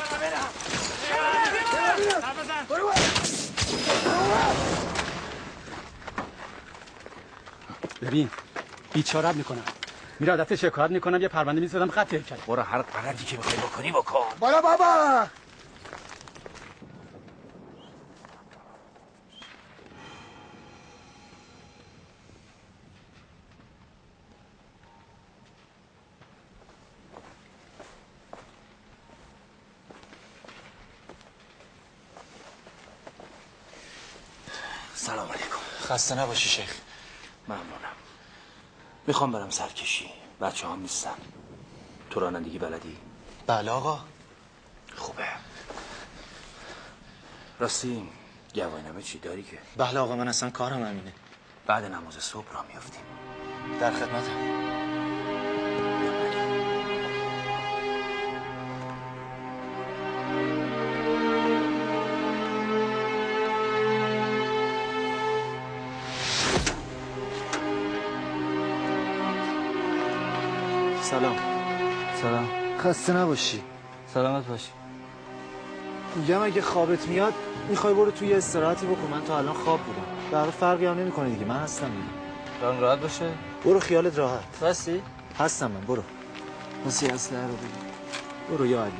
Speaker 3: ببین بیچاره‌ت میکنم. میره عادت شکایت میکنم یه پرونده میذارم قتل کرد.
Speaker 7: برو هر غلطی که میخوای بکنی بکن.
Speaker 8: برو بابا.
Speaker 7: سلام علیکم.
Speaker 9: خسته نباشی شیخ.
Speaker 7: ممنونم. میخوام برم سرکشی. بچه ها نیستن. تو رانندگی بلدی؟
Speaker 9: بله آقا.
Speaker 7: خوبه. راستی گواهینامه چی داری که؟
Speaker 9: بله آقا من اصلا کارم همینه.
Speaker 7: بعد نماز صبح را میافتیم.
Speaker 9: در خدمتم.
Speaker 12: سلام.
Speaker 9: خسته نباشی.
Speaker 12: سلامت باشی.
Speaker 9: میگم اگه خوابت میاد میخوای برو توی استراحتی بکن. من تا الان خواب بودم. در فرقی هم نمیکنه دیگه. من هستم دیگه.
Speaker 12: جان راحت باشه.
Speaker 9: برو خیالت راحت.
Speaker 12: راستی؟
Speaker 9: هستم من. برو. نسی اسلحه رو بگیر. برو یا علی.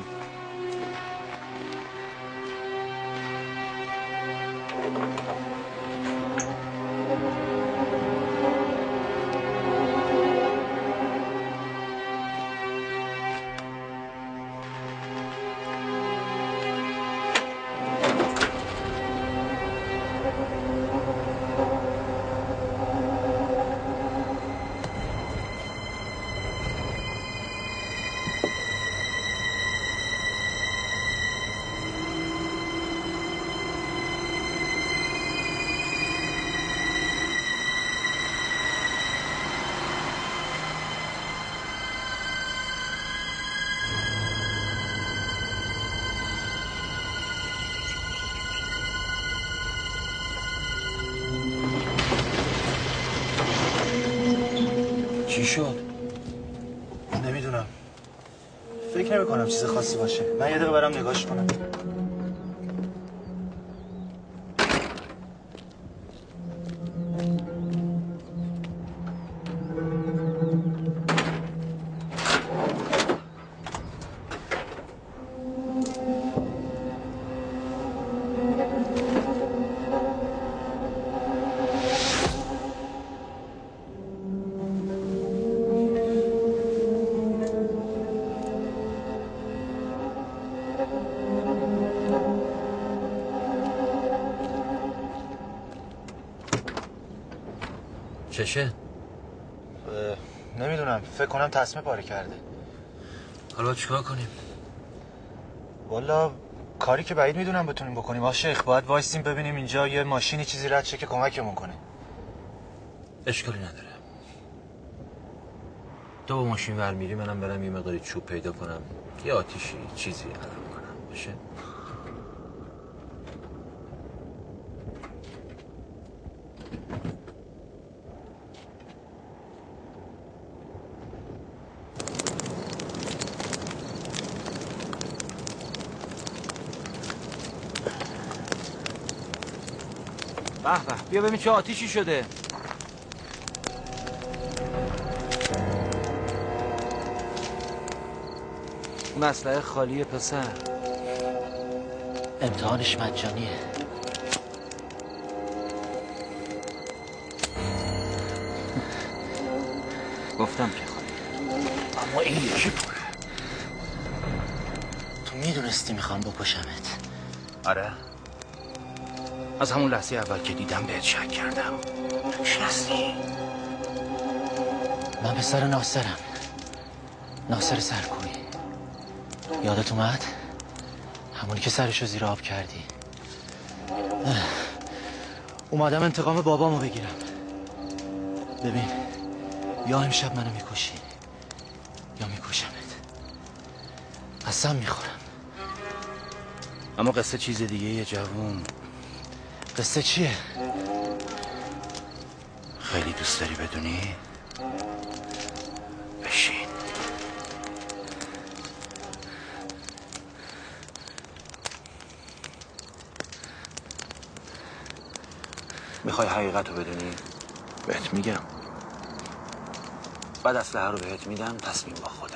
Speaker 7: چی شد؟
Speaker 9: نمیدونم. فکر نمی کنم چیز خاصی باشه. من یه دقیقه برم نگاش کنم.
Speaker 7: چشه؟
Speaker 9: نمیدونم. فکر کنم تسمه پاره کرده.
Speaker 7: حالا چیکار کنیم؟
Speaker 9: والا کاری که بعید میدونم بتونیم بکنیم. آقا شیخ باید وایسیم ببینیم اینجا یه ماشینی چیزی رد شه که کمکمون کنه.
Speaker 7: اشکالی نداره. تو با ماشین ور میری منم برم یه مقداری چوب پیدا کنم. یه آتیشی چیزی علم کنم. باشه؟ به به بیا ببین چه آتیشی شده. اون اسلحه خالیه پسر.
Speaker 12: امتحانش مجانیه.
Speaker 7: گفتم که خالی. اما این یکی پره.
Speaker 12: تو میدونستی میخوام بکشمت.
Speaker 7: آره. از همون لحظه اول که دیدم بهت شک کردم. شناستی؟
Speaker 9: من پسر ناصرم، ناصر سرکوی. یادت اومد؟ همونی که سرشو زیر آب کردی. اومدم انتقام بابامو بگیرم. ببین، یا امشب منو میکشی یا میکشمت. قسم میخورم.
Speaker 7: اما قصه چیز دیگه یه جوون.
Speaker 9: قصه چیه؟
Speaker 7: خیلی دوست داری بدونی؟ بشین. میخوای حقیقت رو بدونی؟ بهت میگم. بعد اسلحه رو بهت میدم، تصمیم با خودت.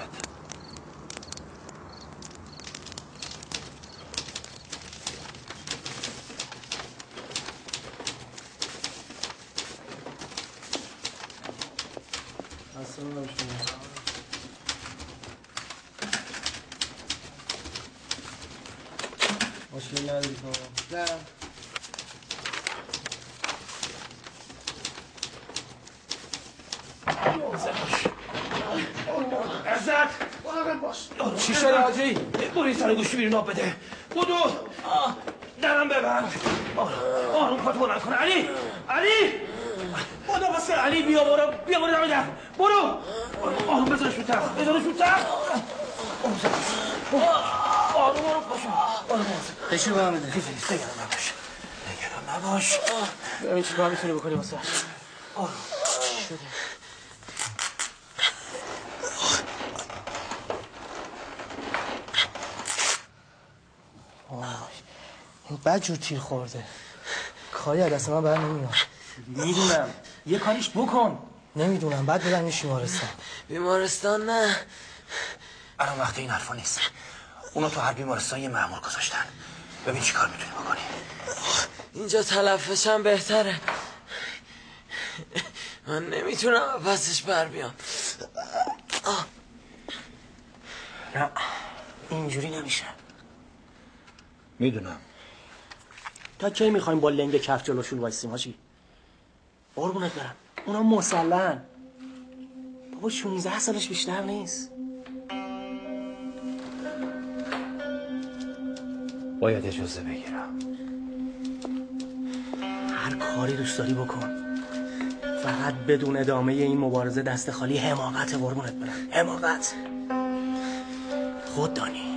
Speaker 11: مشکلی نداری تو؟ نه.
Speaker 2: عزت چی شده حاجی؟ برو این سر گوشی بیرون آب بده. بودو درم ببند. آروم پات بلند کن. علی بودو بسه. علی بیا برو دم در. برو آروم بذارش رو تخت. آروم پاشو.
Speaker 11: بشو به هم بده.
Speaker 2: نگران نباش.
Speaker 11: ببین چی کار میتونی بکنی واسه
Speaker 2: آروم
Speaker 11: شده. این بد جور تیر خورده. کاری از دست من بر نمیاد.
Speaker 2: میدونم یه کاریش بکن.
Speaker 11: نمیدونم بعد بدنش بیمارستان.
Speaker 2: بیمارستان نه. الان وقت این حرفا نیست. اونا تو هر بیمارستان یه مأمور گذاشتن. ببین چی کار میتونی بکنی.
Speaker 16: اینجا تلفظم بهتره. من نمیتونم پسش بر بیام.
Speaker 2: نه اینجوری نمیشه.
Speaker 11: میدونم. تا کی میخوایم با لنگ کف جلوشون وایسیم حاجی؟ قربونت برم اونا مسلحن. بابا 16 سالش بیشتر نیست.
Speaker 7: باید اجازه بگیرم.
Speaker 11: هر کاری دوست داری بکن، فقط بدون ادامه این مبارزه دست خالی حماقت. قربونت برم حماقت. خود دانی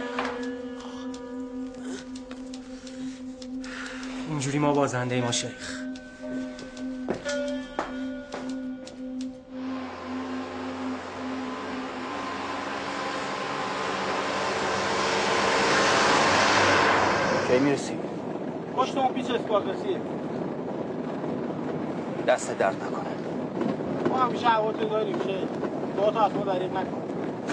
Speaker 11: اینجوری ما بازنده ما شیخ.
Speaker 7: کی میرسی؟
Speaker 3: پشت اون پیچ اسپاگتیه.
Speaker 7: دست درد نکنه.
Speaker 3: ما همیشه هواتو داریم شیخ. تو از ما دریغ نکن.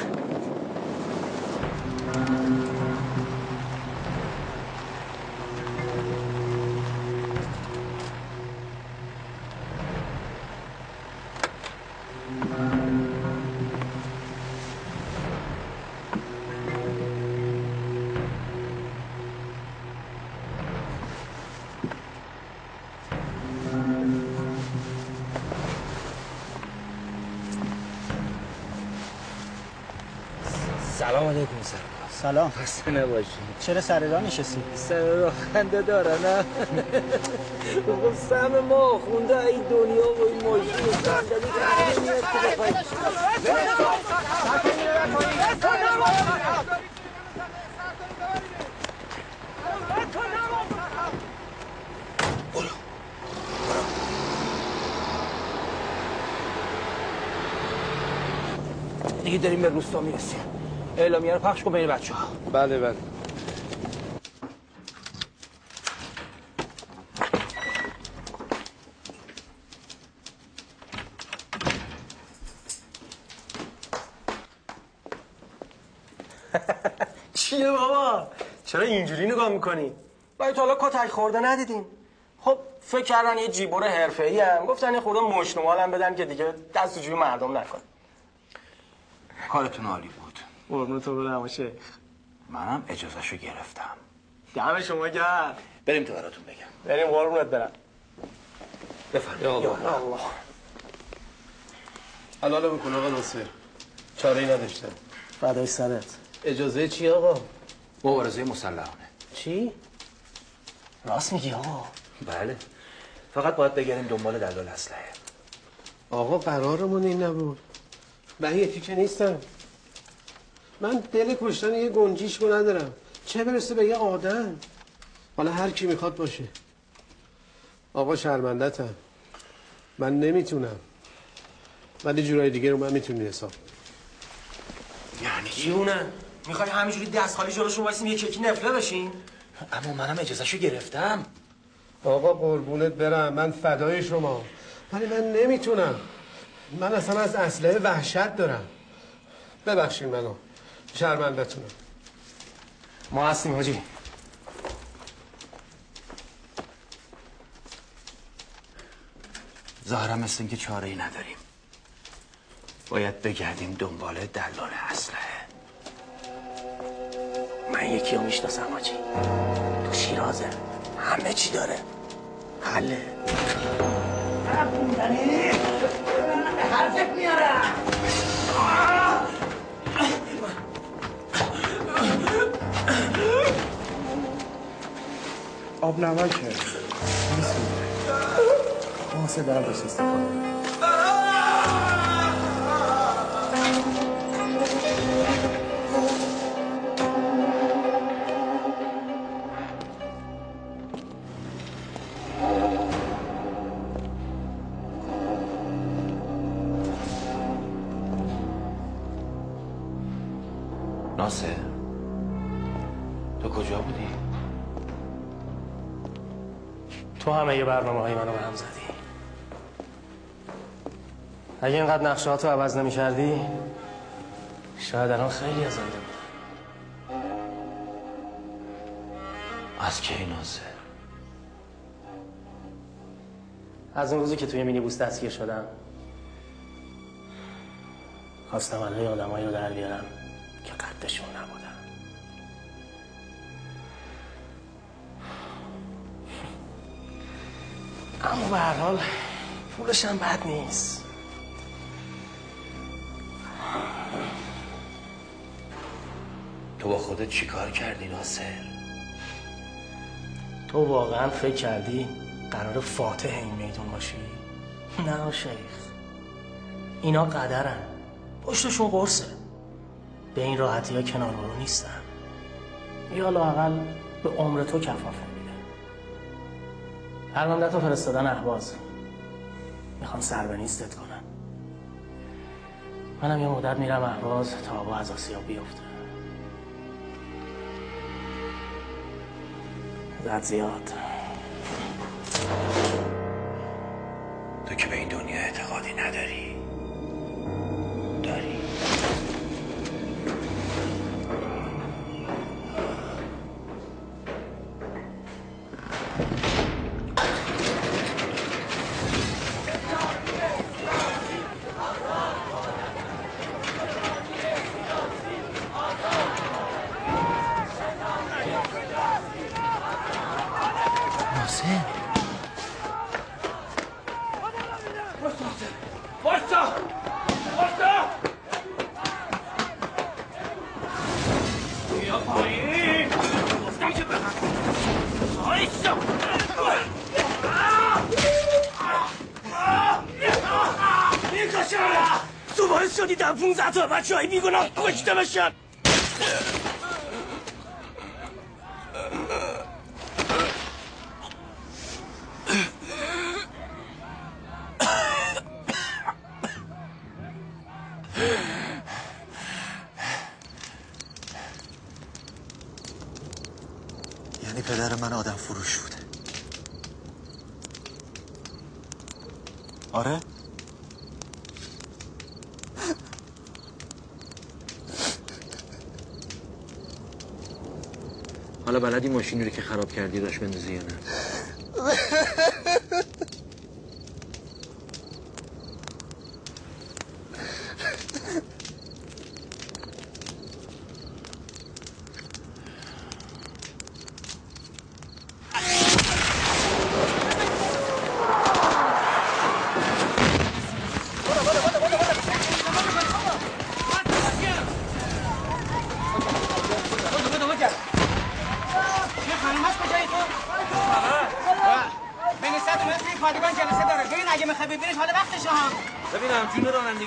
Speaker 11: سلام علیکم. سلام.
Speaker 7: خسته نباشی.
Speaker 11: چرا سر راه نشستی؟
Speaker 7: سر راه خنده داره نه؟ سهم ما خونده این دنیا و این ماشین و صندلی که نمیاد که بخواهی.
Speaker 2: دیگه داریم به روستا میرسیم. اعلامیه رو پخش کن بین بچه‌ها.
Speaker 7: بله.
Speaker 11: چیه بابا؟ چرا اینجوری نگاه میکنی؟ باید حالا کتک خورده ندیدیم. خب فکر کردن یه جیبور حرفه‌ای هم گفتن یه خورده مشنوال هم بدن که دیگه دست و جوی مردم نکن.
Speaker 7: کارتون عالی بود.
Speaker 11: قربون تو برم شیخ.
Speaker 7: منم اجازهشو گرفتم.
Speaker 11: دم شما گرم.
Speaker 7: بریم تو براتون بگم.
Speaker 11: بریم قربونت برم.
Speaker 7: بفرمایید.
Speaker 11: یا الله.
Speaker 5: حلاله بکن آقا ناصر، چاره‌ای نداشتم.
Speaker 11: فدای سرت.
Speaker 5: اجازه چی آقا؟
Speaker 7: مبارزه مسلحانه.
Speaker 11: چی؟ راست میگی آقا؟
Speaker 7: بله. فقط باید بگردیم دنبال دلال اسلحه.
Speaker 5: آقا قرارمون این نبود. من یکی که نیستم. من دل کشتن یه گنجیشکو ندارم، چه برسه به یه آدم. حالا هر کی میخواد باشه. آقا شرمندتم، من نمیتونم، ولی جورای دیگه رو من میتونی حساب.
Speaker 11: یعنی جیونه؟ میخوای همینجوری دست خالی جلوشون وایسیم یه کیکی نفله بشین؟
Speaker 7: اما منم اجازهشو گرفتم.
Speaker 5: آقا قربونت برم، من فدای شما، ولی من نمیتونم. من اصلا از اسلحه وحشت دارم. ببخشید منو، شرمندتونم.
Speaker 11: ما هستیم حاجی.
Speaker 7: ظاهرا مثل اینکه چاره‌ای نداریم. باید بگردیم دنبال دلال اسلحه.
Speaker 11: من یکی رو میشناسم حاجی، تو شیرازه، همه چی داره. حله. حرفت میارم.
Speaker 8: آب نمکه میسونه. واسه دارم بهش استفاده.
Speaker 7: ناصر، تو کجا بودی؟
Speaker 11: تو همه یه برنامه‌های منو به هم زدی. اگه اینقدر نقشه‌هاتو عوض نمی‌کردی شاید الان خیلی زنده بود.
Speaker 7: از کی ناصر؟
Speaker 11: از اون روزی که توی مینیبوس دستگیر شدم خواستم علای آدمایی رو در بیارم که قدشون نبودن. اما به هر حال پولش هم بد نیست.
Speaker 7: تو با خودت چی کار کردی ناصر؟
Speaker 11: تو واقعا فکر کردی قرار فاتح این میدون باشی؟ نه شیخ، اینا قدرن، پشتشون قرصه. به این راحتی ها کنار رو نیستن، یا لااقل به عمر تو کفاف نمیده. پرونده‌تو فرستادن اهواز، میخوان سربنیستت کنن. منم یه مدت میرم اهواز تا آبا از آسیاب بیفته. زد زیاد.
Speaker 7: تو که به این دنیا اعتقادی نداری؟ داری؟
Speaker 11: تو باعث شدی در 15 تا بچه های بیگناه کشته بشن.
Speaker 9: یعنی پدر من آدم فروش بود. آره؟
Speaker 7: حالا بلدی ماشینی رو که خراب کردی داشت بندازی یا نه؟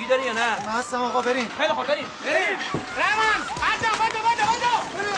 Speaker 2: جویی داری یا نه؟
Speaker 9: من هستم آقا بریم.
Speaker 2: خیلی خوب بریم. رحمان بندو.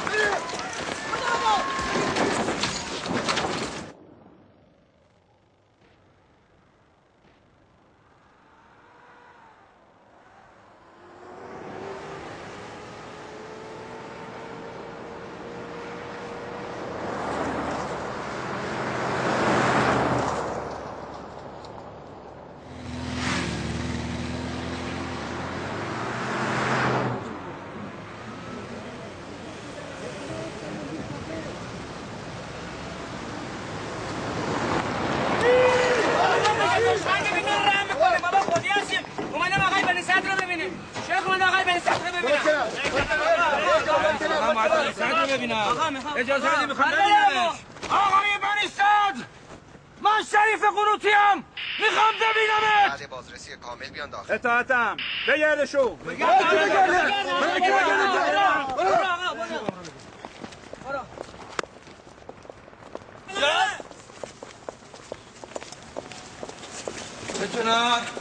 Speaker 2: اجازه بدید میخوام ببینمش. آقای بنی صدر، من شریف قنوطیم، میخوام ببینمش.
Speaker 17: بعد بازرسی کامل بیان داخل.
Speaker 2: اطاعتم. بگردشو. بتونم.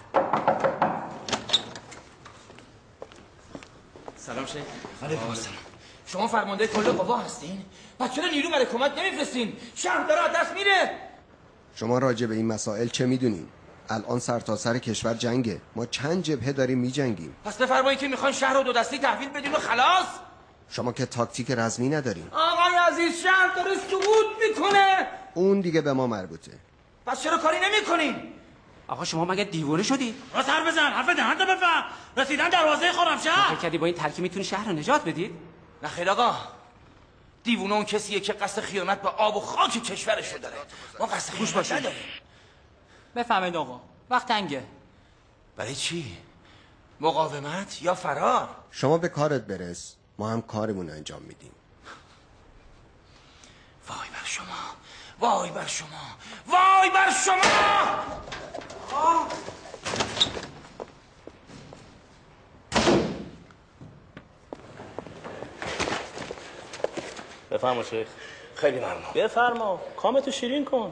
Speaker 18: سلام شیخ.
Speaker 2: علیکم السلام. شما فرمانده کل قوا هستین؟ پس چرا نیرو برای کمک نمیفرستین؟ شهر داره از دست میره.
Speaker 17: شما راجع به این مسائل چه میدونین؟ الان سرتاسر کشور جنگه. ما چند جبهه داریم میجنگیم.
Speaker 2: پس بفرمایید که میخواین شهر رو دو دستی تحویل بدین و خلاص؟
Speaker 17: شما که تاکتیک رزمی ندارین.
Speaker 2: آقای عزیز، شهر داره سقوط میکنه.
Speaker 17: اون دیگه به ما مربوطه.
Speaker 2: پس چرا کاری نمیکنین؟
Speaker 18: آقا شما مگه دیوانه شدی؟
Speaker 3: راست حرف بزن، حرف دهنت بفهم. رسیدن دروازه خرمشهر.
Speaker 18: فکر کردی با این ترکیب میتونی شهر رو نجات بدید؟
Speaker 2: نه خیر آقا. دیوونه اون کسیه که قصد خیانت به آب و خاک کشورش رو داره. ما قصد خیانت نداریم.
Speaker 18: بفهمید آقا، وقت تنگه.
Speaker 2: برای چی؟ مقاومت یا فرار؟
Speaker 17: شما به کارت برس، ما هم کارمون انجام میدیم.
Speaker 2: وای بر شما، وای بر شما، وای بر شما!
Speaker 3: بفرما شیخ.
Speaker 2: خیلی ممنون.
Speaker 3: بفرما، کامتو شیرین کن.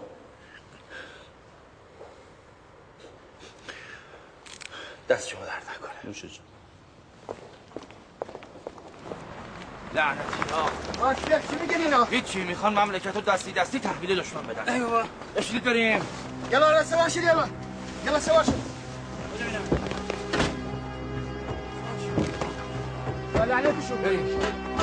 Speaker 2: دست شما درد نکنه.
Speaker 3: نوشه جان.
Speaker 2: لعنتی ها.
Speaker 8: چی میگن اینا؟
Speaker 2: هیچی، میخوان مملکت رو دستی دستی تحویل دشمن بدن. ای بابا. اشلید بریم.
Speaker 8: یلا سوار شید یلا سوار شد. لعنتشون.
Speaker 2: بریم.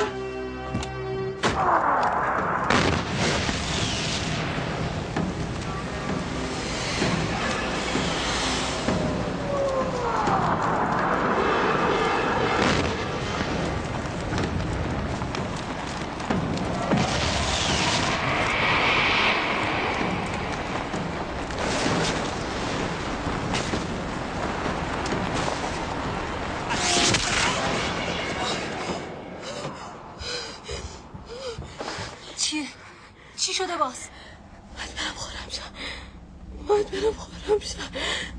Speaker 1: چی شده باز؟
Speaker 6: باید برم خرمشهر.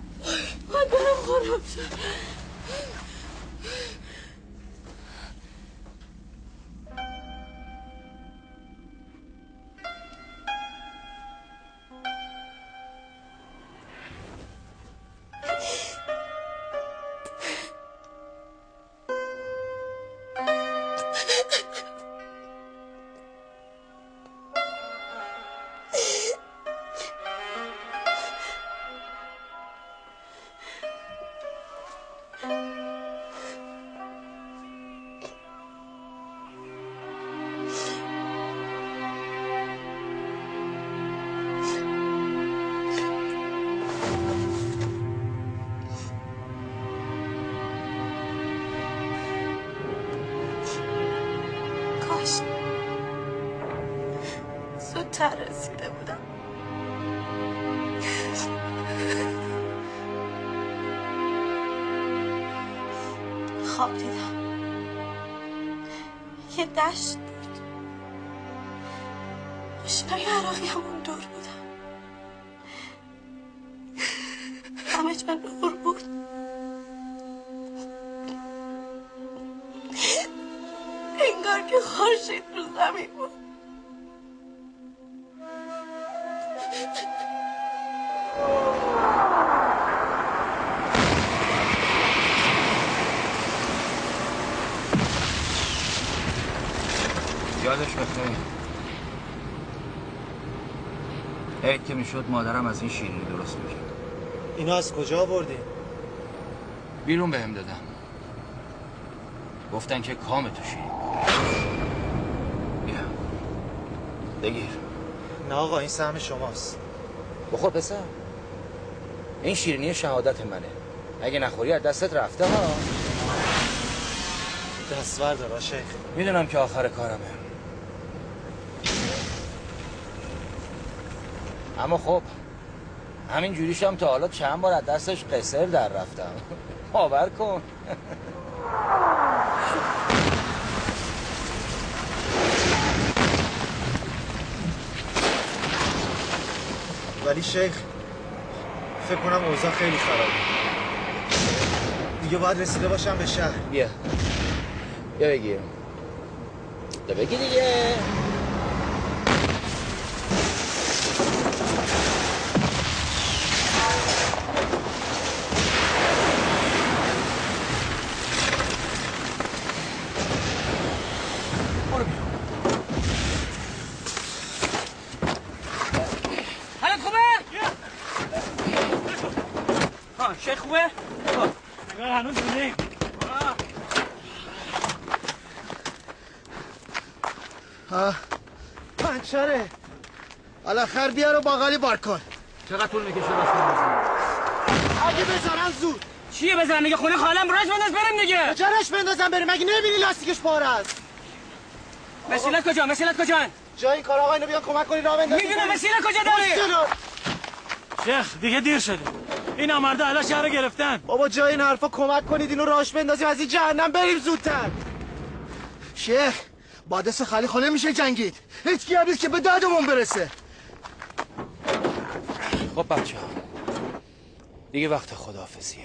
Speaker 1: زودتر رسیده بودم. خواب دیدم یه دشت بود. ماشینای عراقی‌مون دور بودن. همه جا نور بود. انگار که خورشید رو زمین بود.
Speaker 7: یادش بخیر. عید که میشد مادرم از این شیرینی درست میکرد.
Speaker 9: اینا از کجا آوردی؟
Speaker 7: بیرون بهم دادم. گفتن که کام تو شیرین. بیا بگیر.
Speaker 9: نه آقا این سهم شماست.
Speaker 7: بخور پسر. این شیرینی شهادت منه. اگه نخوری از دستت رفته ها.
Speaker 9: دستور داره شیخ.
Speaker 7: میدونم که آخر کارمه. اما خب همین جوریشم تا حالا چند بار از دستش قصر در رفتم. باور کن.
Speaker 9: ولی شیخ فکر کنم اوضاع خیلی خرابه. دیگه باید رسیده باشم به شهر.
Speaker 7: بیا بگیر. بگی دیگه.
Speaker 3: شیخ خوبه؟ نگاه هنوز زنده‌ایم.
Speaker 8: پنچره. الاخر بیا رو باقالی بار کن.
Speaker 3: چقدر طول میکشه راست
Speaker 8: اگه بزنن زود.
Speaker 3: چیه بزنن دیگه؟ خونه خالم راش بنداز بریم دیگه.
Speaker 8: کجاش بندازم بریم؟ مگه نمیبینی لاستیکش پاره است؟
Speaker 3: مسئلت کجا؟ مسئلت کجا؟
Speaker 8: جای این کارا آقا اینو بیا کمک کنی راه بندازی.
Speaker 3: میدونم مسئلت کجا داری؟ شیخ دیگه دیر شده. این آمرده اهل شهر گرفتن.
Speaker 8: بابا جای این حرفا کمک کنید اینو راش بندازیم از این جهنم بریم زودتر. شیخ با دست خالی خاله میشه جنگید. هیچ کی نیست که به دادمون برسه.
Speaker 7: خب بچه‌ها دیگه وقت خداحافظیه.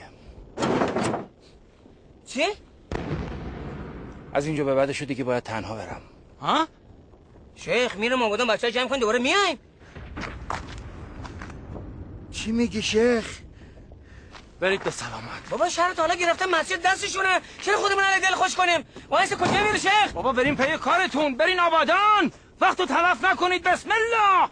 Speaker 10: چی؟
Speaker 7: از اینجا به بعدش دیگه باید تنها برم.
Speaker 10: ها؟ شیخ میرم آبادان بچه‌ها جمع کن دوباره میایم.
Speaker 8: چی میگی شیخ؟
Speaker 7: برید به سلامت.
Speaker 10: بابا شهر تا حالا گرفتن مسجد دستشونه. چرا خودمون رو دل خوش کنیم؟ وایس کجا میره شیخ؟
Speaker 3: بابا بریم پی کارتون. برین آبادان. وقتو تلف نکنید. بسم الله.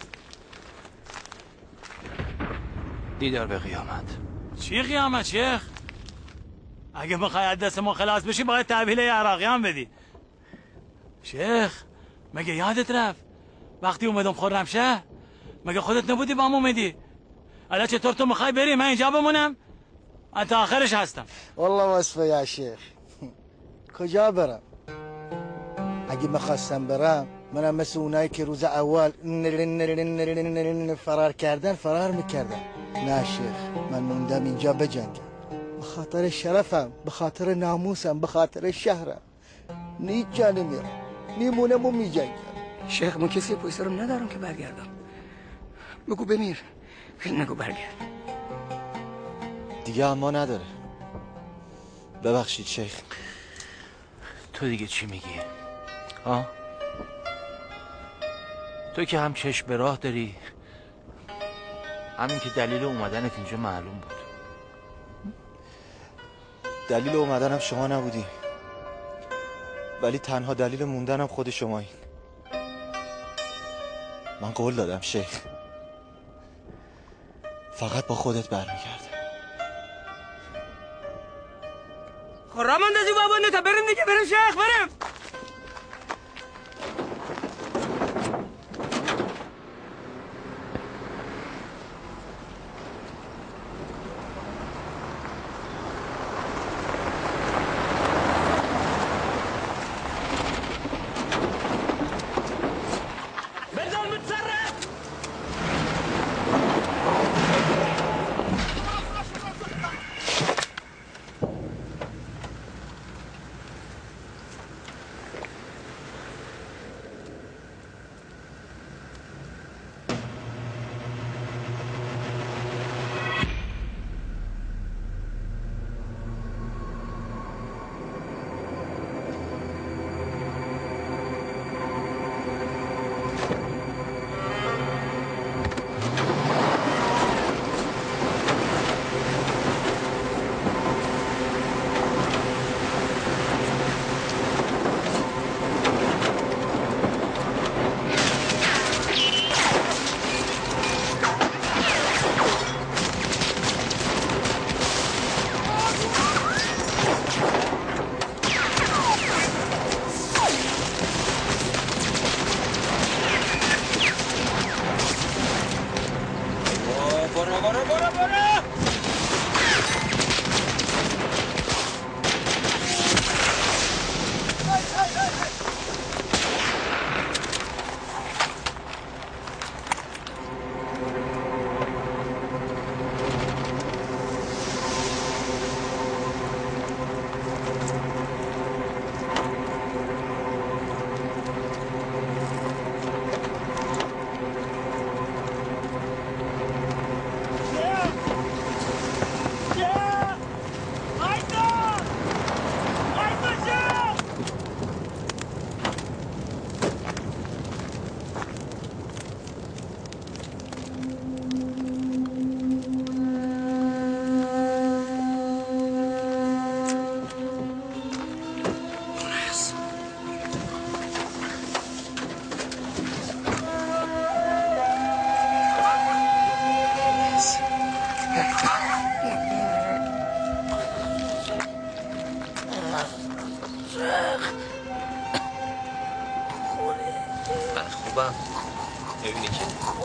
Speaker 7: دیدار به قیامت.
Speaker 3: چی قیامت شیخ؟ اگه بخوای از دست ما خلاص بشی باید تحویل عراقیان بدی. شیخ مگه یادت رفت وقتی اومدم خرمشهر مگه خودت نبودی با هم اومدی؟ الان چطور تو میخوای بری من اینجا بمونم؟ من تا آخرش هستم.
Speaker 8: والله وصفه یا شیخ. کجا برم؟ اگه میخواستم برم منم مثل اونایی که روز اول فرار کردن فرار میکردم. نه شیخ من موندم اینجا بجنگم به خاطر شرفم، به خاطر ناموسم، به خاطر شهرم. نیچ جا نمیرم میمونم و میجنگم.
Speaker 10: شیخ من کسی پشت سرم ندارم که برگردم. بگو بمیر نگو برگرد.
Speaker 9: دیگه اما نداره. ببخشید شیخ.
Speaker 7: تو دیگه چی میگی؟ ها؟ تو که هم چشم به راه داری همین که دلیل اومدنت اینجا معلوم بود.
Speaker 9: دلیل اومدنم شما نبودی ولی تنها دلیل موندنم خود شمایین. من قول دادم شیخ فقط با خودت برمیگردم.
Speaker 10: خب راه مندازی بابا تا بریم دیگه. بریم شیخ بریم.
Speaker 19: خوبم ببینی که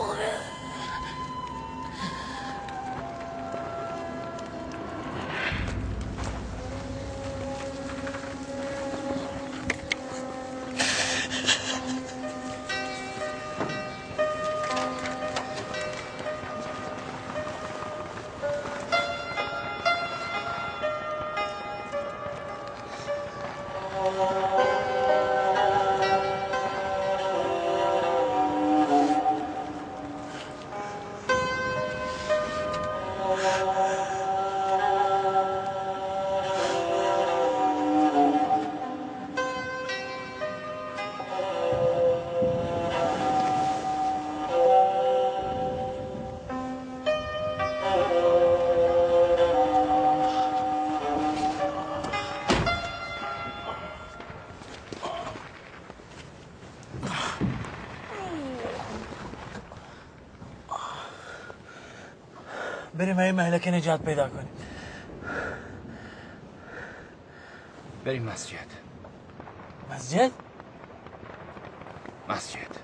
Speaker 3: بریم این مهلک نجات پیدا کنیم.
Speaker 7: بریم مسجد.
Speaker 3: مسجد؟
Speaker 7: مسجد.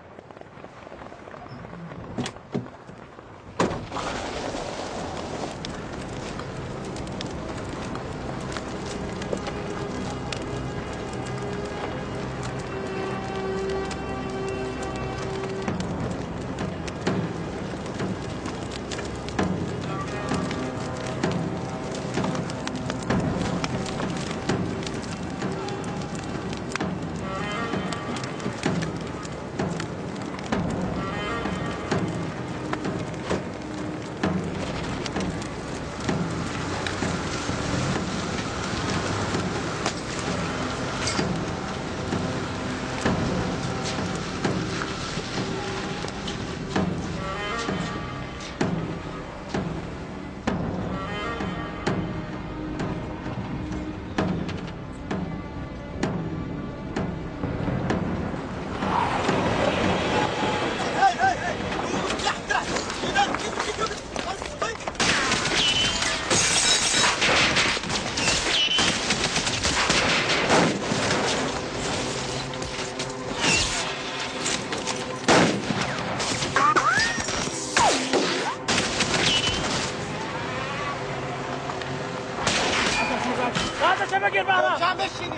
Speaker 3: بگیر بابا
Speaker 4: کم بشینی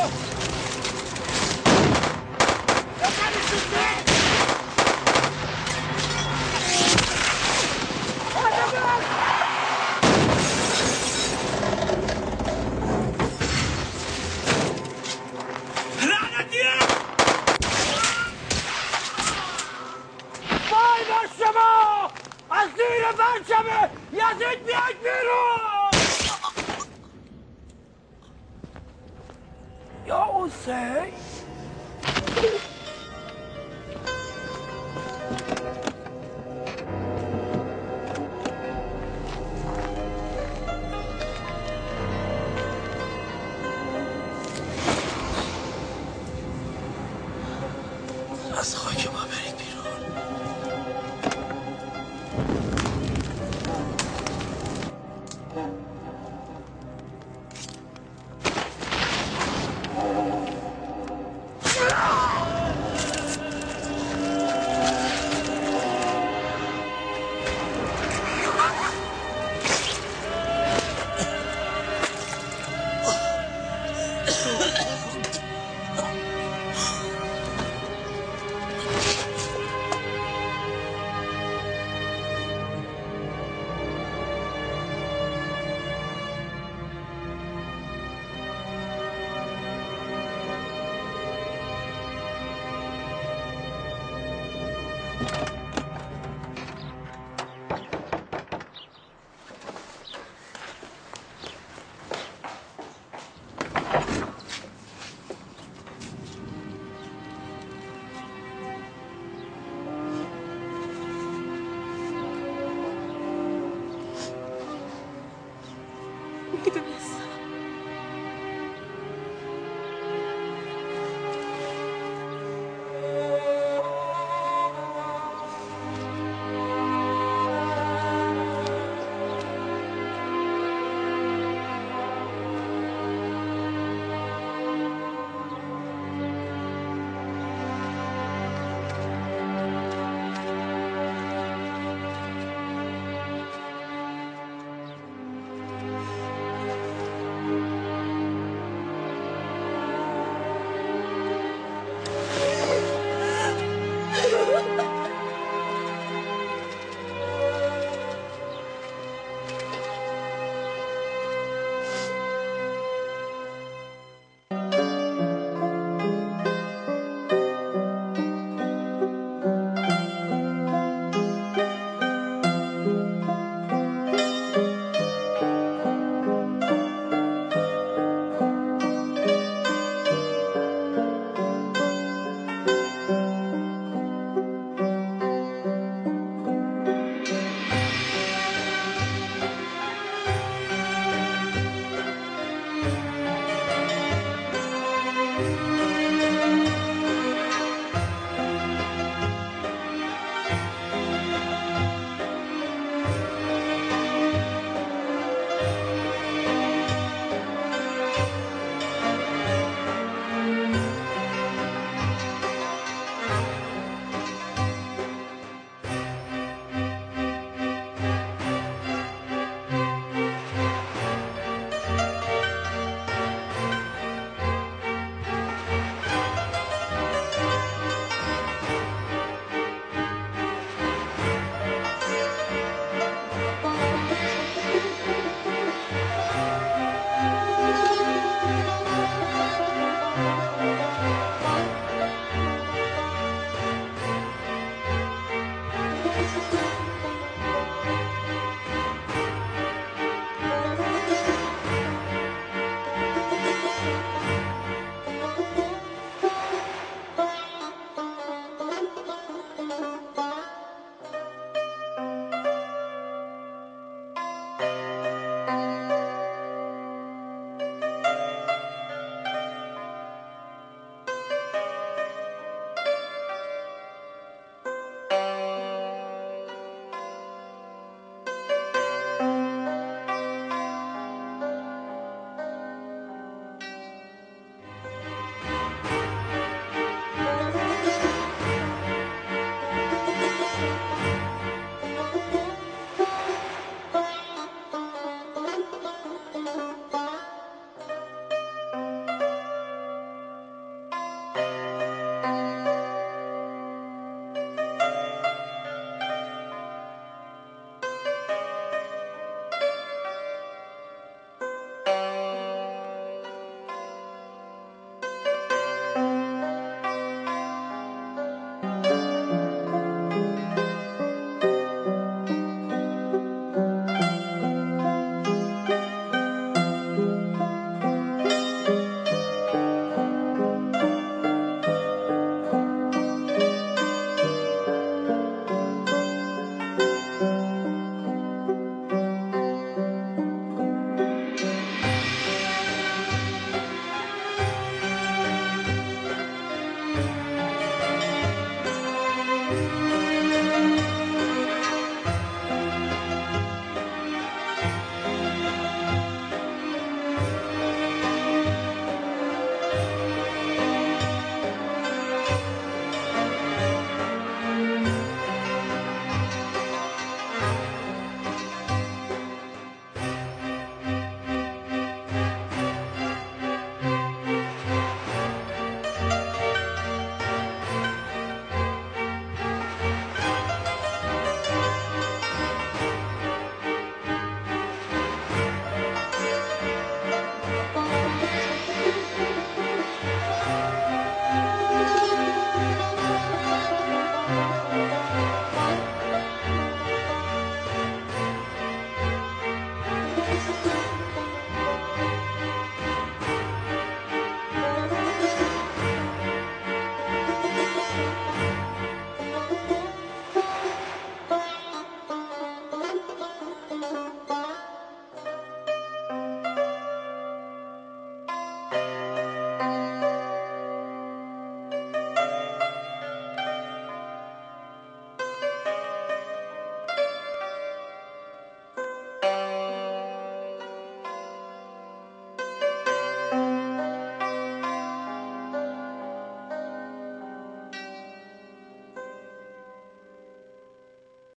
Speaker 3: وای بر شما از زیر پرچم یزید بیاید بیرون یا حسین
Speaker 19: از خاک